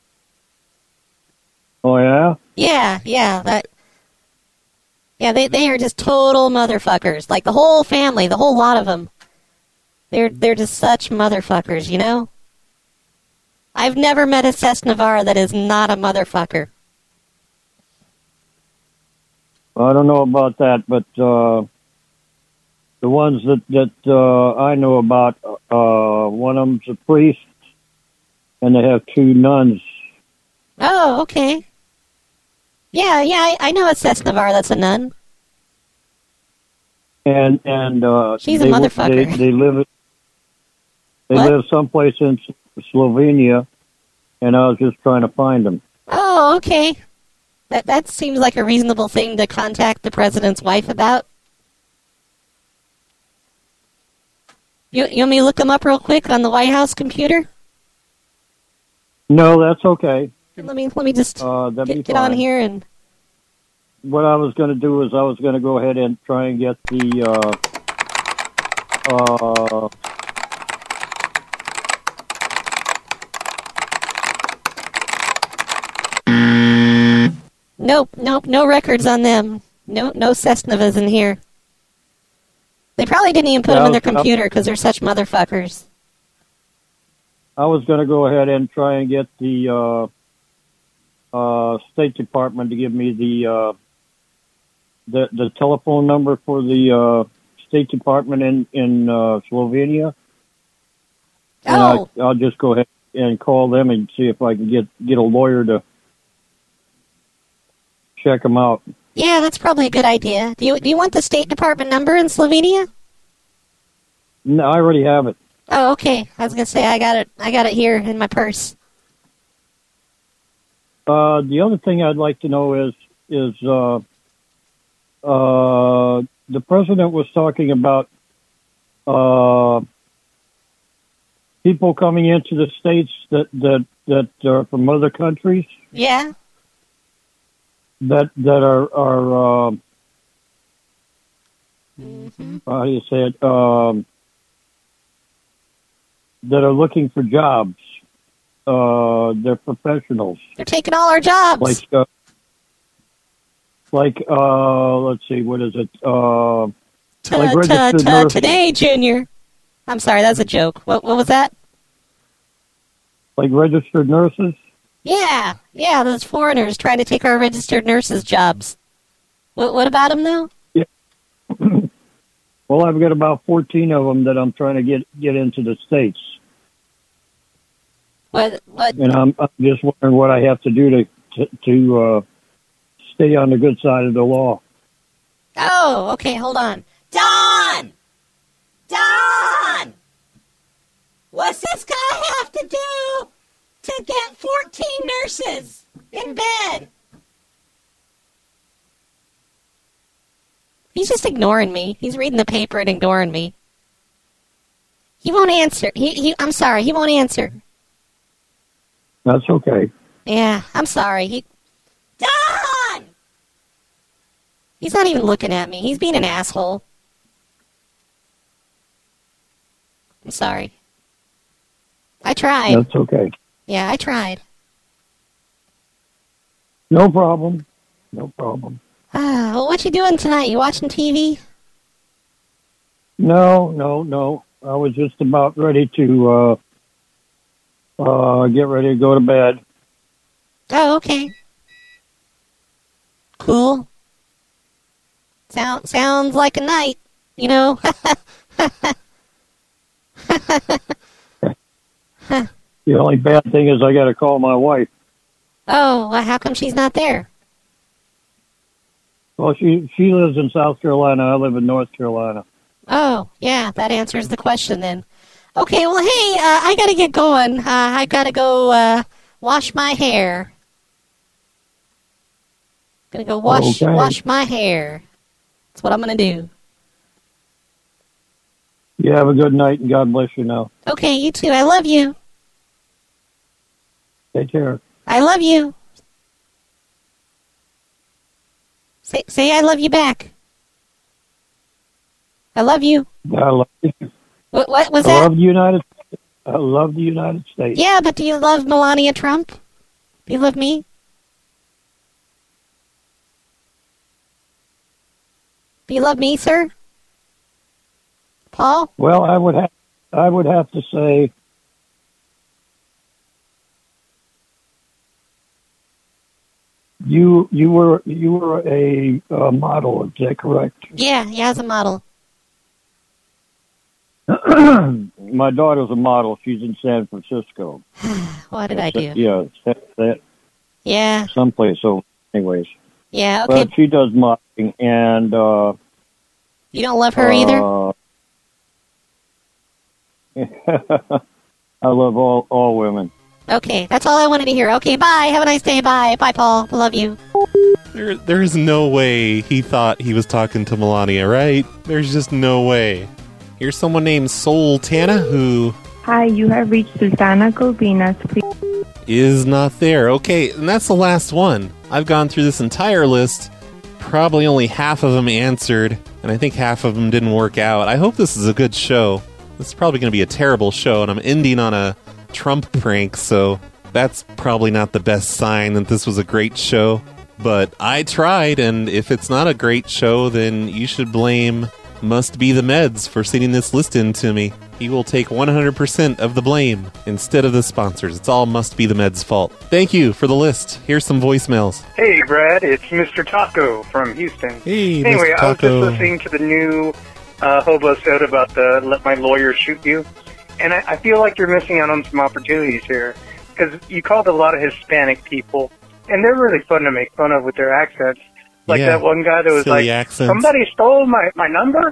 Speaker 13: Oh, yeah?
Speaker 12: Yeah, they are just total motherfuckers. Like, the whole family, the whole lot of them. They're just such motherfuckers, you know? I've never met a Sesnavar that is not a motherfucker.
Speaker 13: I don't know about that, but the ones that I know about, one of them's a priest, and they have 2 nuns.
Speaker 12: Oh, okay. Yeah, I know a Sesnavar that's a nun.
Speaker 13: And
Speaker 12: she's a motherfucker.
Speaker 13: They live someplace in Slovenia, and I was just trying to find them.
Speaker 12: Oh, okay. That seems like a reasonable thing to contact the president's wife about. You want me to look them up real quick on the White House computer?
Speaker 13: No, that's okay.
Speaker 12: Let me just get on here and.
Speaker 13: What I was going to do is I was going to go ahead and try and get the
Speaker 12: Nope, no records on them. No Sesnavas in here. They probably didn't even put them in their computer because they're such motherfuckers.
Speaker 13: I was going to go ahead and try and get the State Department to give me the telephone number for the State Department in Slovenia.
Speaker 12: Oh.
Speaker 13: And I'll just go ahead and call them and see if I can get a lawyer to check them out.
Speaker 12: Yeah, that's probably a good idea. Do you want the State Department number in Slovenia?
Speaker 13: No, I already have it.
Speaker 12: Oh, okay. I was gonna say I got it here in my purse.
Speaker 13: The other thing I'd like to know is the president was talking about people coming into the States that are from other countries.
Speaker 12: Yeah.
Speaker 13: That are how do you say it? That are looking for jobs. They're professionals.
Speaker 12: They're taking all our jobs.
Speaker 13: Let's see, what is it? Like registered nurses.
Speaker 12: Today, Junior. I'm sorry, that's a joke. What was that?
Speaker 13: Like registered nurses?
Speaker 12: Yeah, those foreigners trying to take our registered nurses' jobs. What about them, though?
Speaker 13: Yeah. Well, I've got about 14 of them that I'm trying to get into the States.
Speaker 12: What?
Speaker 13: And I'm just wondering what I have to do to stay on the good side of the law.
Speaker 12: Oh, okay, hold on. Don! What's this guy have to do to get 14 nurses in bed? He's just ignoring me. He's reading the paper and ignoring me. He won't answer. I'm sorry, he won't answer.
Speaker 13: That's okay.
Speaker 12: Yeah, I'm sorry. Don! He's not even looking at me. He's being an asshole. I'm sorry. I tried.
Speaker 13: That's okay.
Speaker 12: Yeah, I tried.
Speaker 13: No problem.
Speaker 12: Well, what you doing tonight? You watching TV?
Speaker 13: No. I was just about ready to get ready to go to bed.
Speaker 12: Oh, okay. Cool. Sounds like a night, you know.
Speaker 13: The only bad thing is I got to call my wife.
Speaker 12: Oh, well, how come she's not there?
Speaker 13: Well, she lives in South Carolina. I live in North Carolina.
Speaker 12: Oh, yeah, that answers the question then. Okay, well, hey, I got to get going. I got to go wash my hair. Gonna go wash my hair. That's what I'm gonna do.
Speaker 13: You have a good night, and God bless you now.
Speaker 12: Okay, you too. I love you.
Speaker 13: Take care.
Speaker 12: I love you. Say I love you back. I love you.
Speaker 13: I love you.
Speaker 12: What was
Speaker 13: I
Speaker 12: that?
Speaker 13: love the United. I love the United States.
Speaker 12: Yeah, but do you love Melania Trump? Do you love me? Do you love me, sir? Paul?
Speaker 13: Well, I would have to say you were a model. Is that correct?
Speaker 12: Yeah, as a model.
Speaker 13: My daughter's a model. She's in San Francisco.
Speaker 12: What did I do?
Speaker 13: Yeah, that
Speaker 12: Yeah.
Speaker 13: someplace. So, anyways.
Speaker 12: Yeah, okay.
Speaker 13: But she does modeling, and
Speaker 12: You don't love her either?
Speaker 13: I love all women.
Speaker 12: Okay, that's all I wanted to hear. Okay, bye. Have a nice day. Bye. Bye, Paul. I love you.
Speaker 2: There's no way he thought he was talking to Melania, right? There's just no way. Here's someone named Sultana who
Speaker 4: Hi, you have reached Sultana Colbinas. Please.
Speaker 2: is not there. Okay, and that's the last one. I've gone through this entire list. Probably only half of them answered, and I think half of them didn't work out. I hope this is a good show. This is probably going to be a terrible show, and I'm ending on a Trump prank, so that's probably not the best sign that this was a great show. But I tried, and if it's not a great show, then you should blame Must Be the Meds for sending this list in to me. He will take 100% of the blame instead of the sponsors. It's all Must Be the Meds' fault. Thank you for the list. Here's some voicemails.
Speaker 22: Hey, Brad, it's Mr. Taco from Houston.
Speaker 2: Hey,
Speaker 22: anyway,
Speaker 2: Mr.
Speaker 22: I was just
Speaker 2: Taco.
Speaker 22: listening to the new hobo episode about the Let My Lawyer Shoot You, and I feel like you're missing out on some opportunities here, because you called a lot of Hispanic people, and they're really fun to make fun of with their accents. Like
Speaker 2: Yeah,
Speaker 22: that one guy that was
Speaker 2: silly
Speaker 22: like,
Speaker 2: accents.
Speaker 22: somebody stole my number?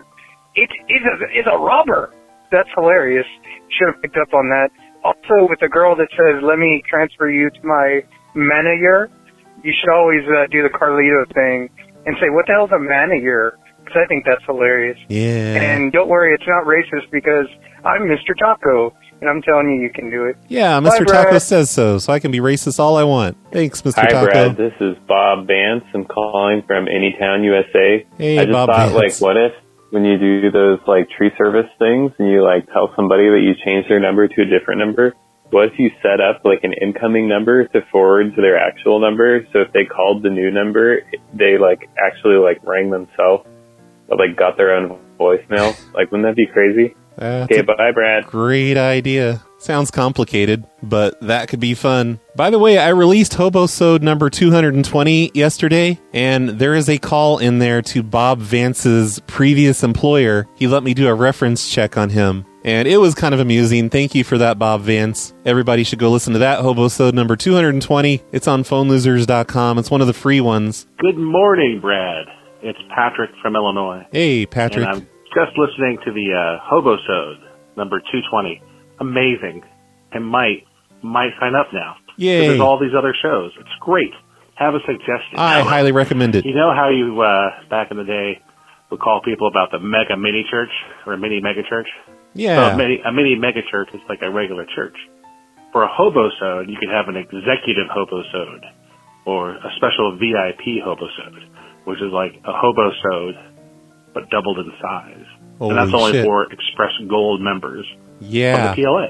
Speaker 22: It's a robber. That's hilarious. Should have picked up on that. Also, with the girl that says, let me transfer you to my manager, you should always do the Carlito thing and say, what the hell's a manager? Because I think that's hilarious.
Speaker 2: Yeah.
Speaker 22: And don't worry, it's not racist because I'm Mr. Taco, and I'm telling you, you can do it.
Speaker 2: Yeah,
Speaker 22: Bye,
Speaker 2: Mr.
Speaker 22: Brad.
Speaker 2: Taco says so I can be racist all I want. Thanks, Mr.
Speaker 23: Hi,
Speaker 2: Taco.
Speaker 23: Brad. This is Bob Vance. I'm calling from Anytown, USA.
Speaker 2: Hey,
Speaker 23: I just
Speaker 2: Bob
Speaker 23: thought,
Speaker 2: Vance.
Speaker 23: what if when you do those, tree service things and you, tell somebody that you changed their number to a different number, what if you set up, an incoming number to forward to their actual number? So if they called the new number, they, actually, rang themselves, but, got their own voicemail? Wouldn't that be crazy? Okay, bye, Brad.
Speaker 2: Great idea. Sounds complicated, but that could be fun. By the way, I released Hobosode number 220 yesterday, and there is a call in there to Bob Vance's previous employer. He let me do a reference check on him, and it was kind of amusing. Thank you for that, Bob Vance. Everybody should go listen to that Hobosode number 220. It's on phonelosers.com. It's one of the free ones.
Speaker 24: Good morning, Brad. It's Patrick from Illinois.
Speaker 2: Hey, Patrick.
Speaker 24: And I'm just listening to the Hobosode number 220. Amazing. I might sign up now.
Speaker 2: Yay.
Speaker 24: There's all these other shows. It's great. Have a suggestion.
Speaker 2: I highly recommend it.
Speaker 24: You know how you, back in the day, would call people about the mega mini church or a mini mega church?
Speaker 2: Yeah.
Speaker 24: So a mini mega church is like a regular church. For a hobosode, you could have an executive hobosode or a special VIP hobosode, which is like a hobosode but doubled in size.
Speaker 2: Holy
Speaker 24: and that's only
Speaker 2: shit.
Speaker 24: for Express Gold members
Speaker 2: Yeah.
Speaker 24: of the PLA.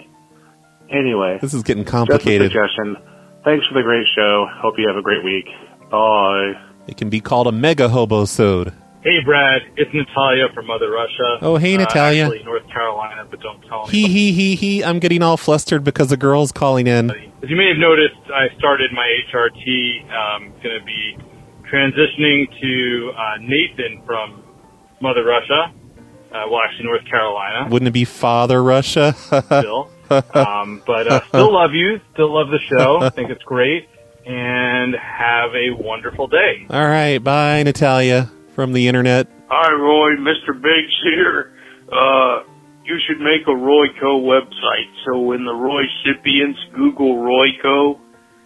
Speaker 24: Anyway,
Speaker 2: This is getting complicated.
Speaker 24: just a suggestion. Thanks for the great show. Hope you have a great week. Bye.
Speaker 2: It can be called a mega Hobosode.
Speaker 25: Hey, Brad. It's Natalia from Mother Russia.
Speaker 2: Oh, hey, Natalia.
Speaker 25: Actually, North Carolina, but don't tell
Speaker 2: He. I'm getting all flustered because a girl's calling in.
Speaker 25: As you may have noticed, I started my HRT. Going to be transitioning to Nathan from Mother Russia. Actually, North Carolina.
Speaker 2: Wouldn't it be Father Russia?
Speaker 25: Still. But still love you. Still love the show. I think it's great. And have a wonderful day.
Speaker 2: All right, bye, Natalia from the internet.
Speaker 26: Hi, Roy. Mr. Biggs here. You should make a Royco website. So when the Roycipients Google Royco,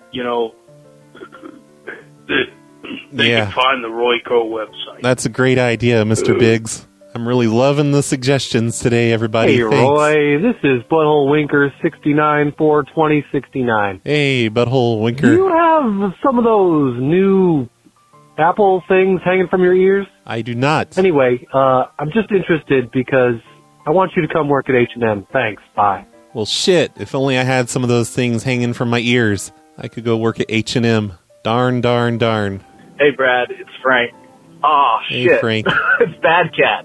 Speaker 26: they can find the Royco website.
Speaker 2: That's a great idea, Mr. Biggs. I'm really loving the suggestions today, everybody.
Speaker 27: Hey,
Speaker 2: Thanks.
Speaker 27: Roy, this is Butthole Winker 69 for 2069.
Speaker 2: Hey, Butthole Winker.
Speaker 27: Do you have some of those new Apple things hanging from your ears?
Speaker 2: I do not.
Speaker 27: Anyway, I'm just interested because I want you to come work at H&M. Thanks. Bye.
Speaker 2: Well, shit. If only I had some of those things hanging from my ears. I could go work at H&M. Darn, darn, darn.
Speaker 1: Hey, Brad. It's Frank. Oh,
Speaker 2: Hey,
Speaker 1: shit.
Speaker 2: Frank.
Speaker 1: It's Bad Cat.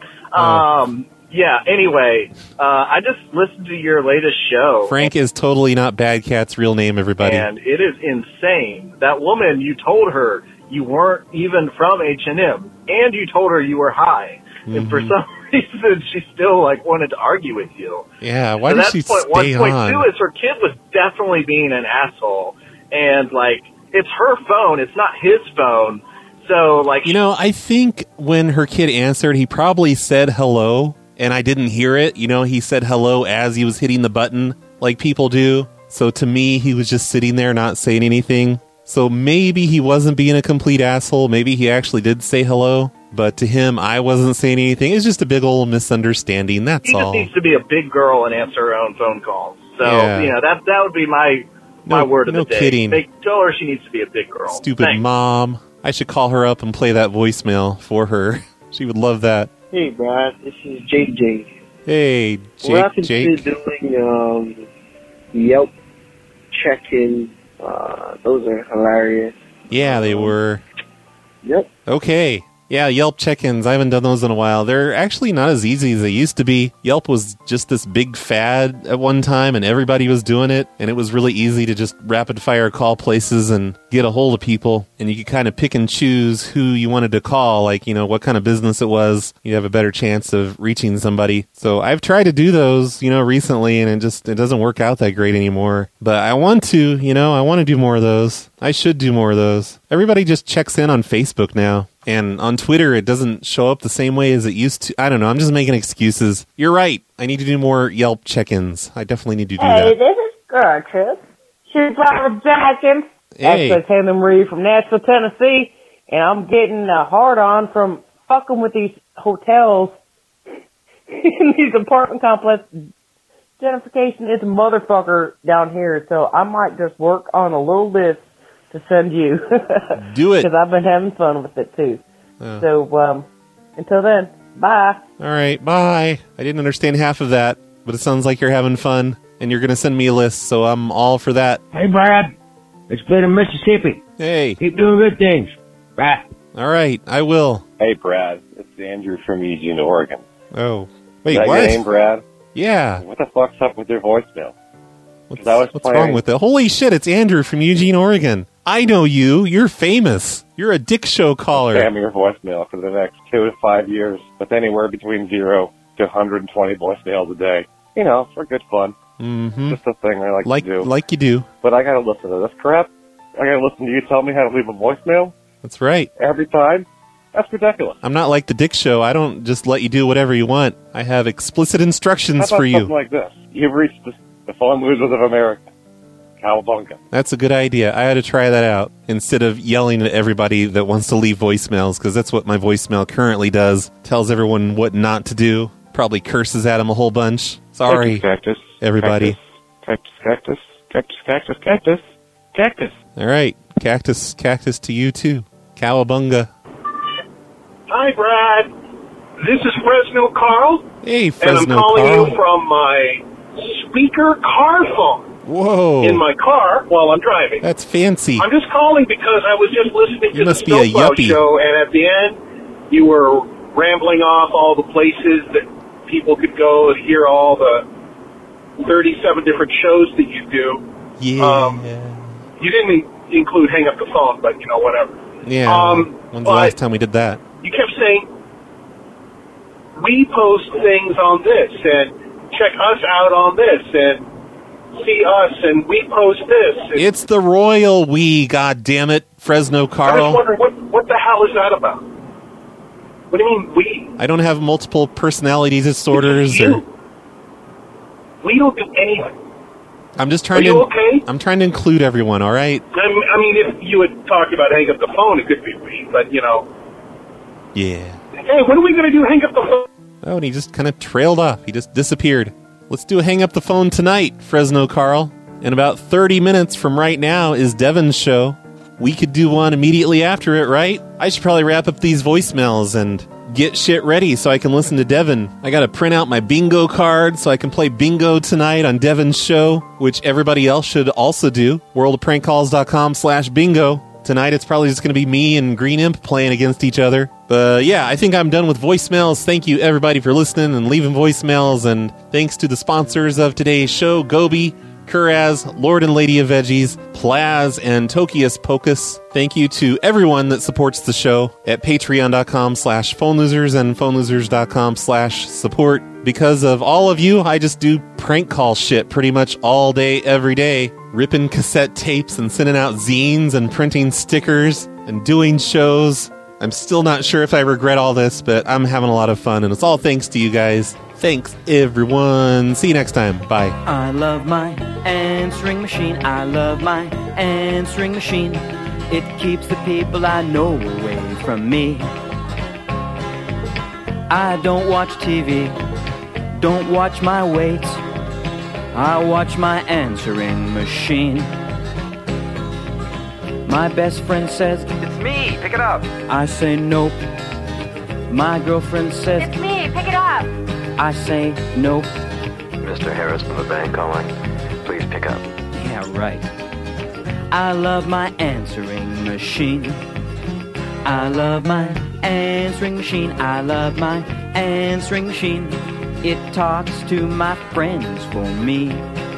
Speaker 1: Yeah, anyway, I just listened to your latest show.
Speaker 2: Frank is totally not Bad Cat's real name, everybody.
Speaker 1: And it is insane. That woman, you told her you weren't even from H&M, and you told her you were high. And for some reason, she still, wanted to argue with you.
Speaker 2: Yeah, why
Speaker 1: so
Speaker 2: does
Speaker 1: that's
Speaker 2: she
Speaker 1: point one.
Speaker 2: stay
Speaker 1: Point
Speaker 2: on?
Speaker 1: two is her kid was definitely being an asshole. And, it's her phone. It's not his phone. So,
Speaker 2: I think when her kid answered, he probably said hello, and I didn't hear it. He said hello as he was hitting the button, like people do. So to me, he was just sitting there not saying anything. So maybe he wasn't being a complete asshole. Maybe he actually did say hello. But to him, I wasn't saying anything. It's just a big old misunderstanding. That's
Speaker 1: She just
Speaker 2: all.
Speaker 1: needs to be a big girl and answer her own phone calls. So,
Speaker 2: Yeah.
Speaker 1: that would be my word of the
Speaker 2: no
Speaker 1: day.
Speaker 2: kidding.
Speaker 1: Tell her she needs to be a big girl.
Speaker 2: Stupid
Speaker 1: Thanks.
Speaker 2: mom. I should call her up and play that voicemail for her. She would love that.
Speaker 17: Hey, Brad, this is Jake.
Speaker 2: Hey,
Speaker 17: What happened
Speaker 2: Jake.
Speaker 17: to doing Yelp check-in? Those are hilarious.
Speaker 2: Yeah, they were.
Speaker 17: Yep.
Speaker 2: Okay. Yeah, Yelp check-ins. I haven't done those in a while. They're actually not as easy as they used to be. Yelp was just this big fad at one time, and everybody was doing it, and it was really easy to just rapid-fire call places and get a hold of people, and you could kind of pick and choose who you wanted to call, what kind of business it was. You'd have a better chance of reaching somebody. So I've tried to do those, recently, and it doesn't work out that great anymore. But I want to, I want to do more of those. I should do more of those. Everybody just checks in on Facebook now. And on Twitter, it doesn't show up the same way as it used to. I don't know. I'm just making excuses. You're right. I need to do more Yelp check-ins. I definitely need to do that.
Speaker 15: this is Gertrude. She's Robert Jackson.
Speaker 2: Hey.
Speaker 15: Actually, Taylor Marie from Nashville, Tennessee. And I'm getting a hard-on from fucking with these hotels in these apartment complexes. Gentrification is a motherfucker down here, so I might just work on a little list to send you.
Speaker 2: Do it.
Speaker 15: Because I've been having fun with it, too.
Speaker 2: Oh.
Speaker 15: So, until then, bye.
Speaker 2: All right, bye. I didn't understand half of that, but it sounds like you're having fun, and you're going to send me a list, so I'm all for that.
Speaker 5: Hey, Brad. It's been in Mississippi.
Speaker 2: Hey.
Speaker 5: Keep doing good things. Bye.
Speaker 2: All right, I will.
Speaker 6: Hey, Brad. It's Andrew from Eugene, Oregon.
Speaker 2: Oh. Wait,
Speaker 6: Is that
Speaker 2: what?
Speaker 6: your name, Brad?
Speaker 2: Yeah.
Speaker 6: What the fuck's up with your voicemail?
Speaker 2: What's wrong with it? Holy shit, it's Andrew from Eugene, Oregon. I know you. You're famous. You're a Dick Show caller.
Speaker 6: Spam your voicemail for the next 2 to 5 years with anywhere between 0 to 120 voicemails a day. For good fun.
Speaker 2: Mm-hmm.
Speaker 6: Just a thing I like to do.
Speaker 2: Like you do.
Speaker 6: But I gotta listen to this crap. I gotta listen to you tell me how to leave a voicemail.
Speaker 2: That's right.
Speaker 6: Every time. That's ridiculous.
Speaker 2: I'm not like the Dick Show. I don't just let you do whatever you want. I have explicit
Speaker 6: How
Speaker 2: instructions
Speaker 6: about
Speaker 2: for you.
Speaker 6: something like this? You've reached the phone losers of America. Cowabunga.
Speaker 2: That's a good idea. I ought to try that out instead of yelling at everybody that wants to leave voicemails, because that's what my voicemail currently does. Tells everyone what not to do. Probably curses at them a whole bunch. Sorry,
Speaker 6: Cactus.
Speaker 2: everybody.
Speaker 6: Cactus.
Speaker 2: All right. Cactus to you, too. Cowabunga.
Speaker 26: Hi, Brad. This is Fresno Carl.
Speaker 2: Hey,
Speaker 26: And
Speaker 2: Fresno
Speaker 26: I'm calling
Speaker 2: Carl.
Speaker 26: you from my speaker car phone
Speaker 2: Whoa.
Speaker 26: in my car while I'm driving.
Speaker 2: That's fancy.
Speaker 26: I'm just calling because I was just listening
Speaker 2: You
Speaker 26: to the
Speaker 2: must be a
Speaker 26: Snowplow
Speaker 2: yuppie.
Speaker 26: show, and at the end, you were rambling off all the places that people could go to hear all the 37 different shows that you do.
Speaker 2: Yeah.
Speaker 26: You didn't include Hang Up the Phone, but, whatever.
Speaker 2: Yeah. When's the last time we did that?
Speaker 26: You kept saying, we post things on this, and check us out on this, and see us, and we post this. And
Speaker 2: It's the royal we, goddammit, Fresno
Speaker 26: I just
Speaker 2: Carl.
Speaker 26: wonder, what the hell is that about? What do you mean, we?
Speaker 2: I don't have multiple personality disorders. Or,
Speaker 26: We don't do anything.
Speaker 2: I'm just
Speaker 26: Are
Speaker 2: trying
Speaker 26: you
Speaker 2: to.
Speaker 26: okay?
Speaker 2: I'm trying to include everyone. All right.
Speaker 26: I mean, if you had talked about Hang Up the Phone, it could be we, but,
Speaker 2: Yeah.
Speaker 26: hey, when are we going to do Hang Up the Phone?
Speaker 2: Oh, and he just kind of trailed off. He just disappeared. Let's do a Hang Up the Phone tonight, Fresno Carl. In about 30 minutes from right now is Devin's show. we could do one immediately after it, right? I should probably wrap up these voicemails and get shit ready so I can listen to Devin. I gotta print out my bingo card so I can play bingo tonight on Devin's show, which everybody else should also do. worldofprankcalls.com/bingo. Tonight it's probably just gonna be me and Green Imp playing against each other. But yeah, I think I'm done with voicemails. Thank you everybody for listening and leaving voicemails, and thanks to the sponsors of today's show, Gobi, Kuraz, Lord and Lady of Veggies, Plaz, and Tokius Pocus. Thank you to everyone that supports the show at patreon.com/phonelosers and phonelosers.com/support. Because of all of you, I just do prank call shit pretty much all day, every day. Ripping cassette tapes and sending out zines and printing stickers and doing shows. I'm still not sure if I regret all this, but I'm having a lot of fun, and it's all thanks to you guys. Thanks, everyone. See you next time. Bye.
Speaker 7: I love my answering machine. I love my answering machine. It keeps the people I know away from me. I don't watch TV. Don't watch my weight. I watch my answering machine. My best friend says, "It's me, pick it up." I say, "Nope." My girlfriend says, "It's me, pick it up." I say, "Nope."
Speaker 8: Mr. Harris from the bank calling. Please pick up.
Speaker 7: Yeah, right. I love my answering machine. I love my answering machine. I love my answering machine. It talks to my friends for me.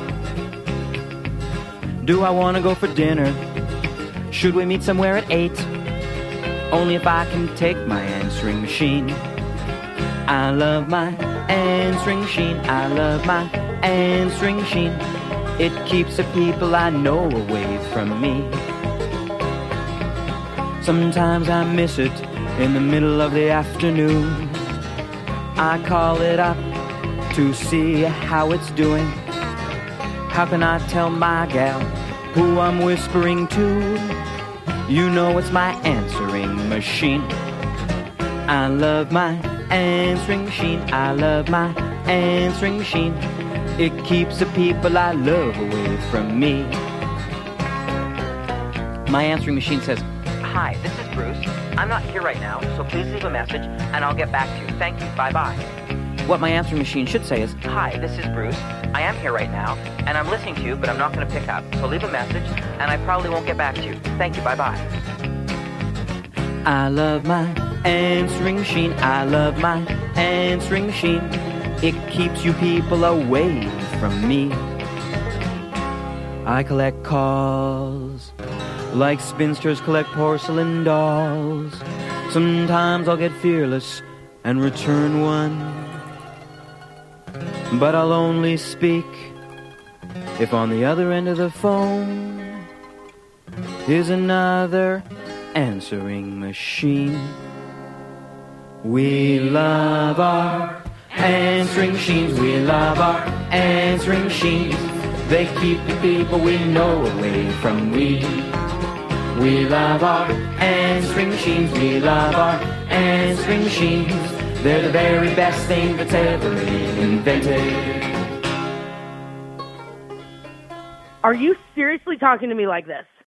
Speaker 7: Do I want to go for dinner? Should we meet somewhere at 8? Only if I can take my answering machine. I love my answering machine. I love my answering machine. It keeps the people I know away from me. Sometimes I miss it in the middle of the afternoon. I call it up to see how it's doing. How can I tell my gal who I'm whispering to? You know it's my answering machine. I love my answering machine. I love my answering machine. It keeps the people I love away from me. My answering machine says, "Hi, this is Bruce. I'm not here right now, so please leave a message and I'll get back to you. Thank you. Bye-bye." What my answering machine should say is, "Hi, this is Bruce. I am here right now, and I'm listening to you, but I'm not going to pick up. So leave a message, and I probably won't get back to you. Thank you. Bye-bye." I love my answering machine. I love my answering machine. It keeps you people away from me. I collect calls like spinsters collect porcelain dolls. Sometimes I'll get fearless and return one, but I'll only speak if on the other end of the phone is another answering machine. We love our answering machines. We love our answering machines. They keep the people we know away from we. We love our answering machines. We love our answering machines. They're the very best thing that's ever been invented.
Speaker 15: Are you seriously talking to me like this?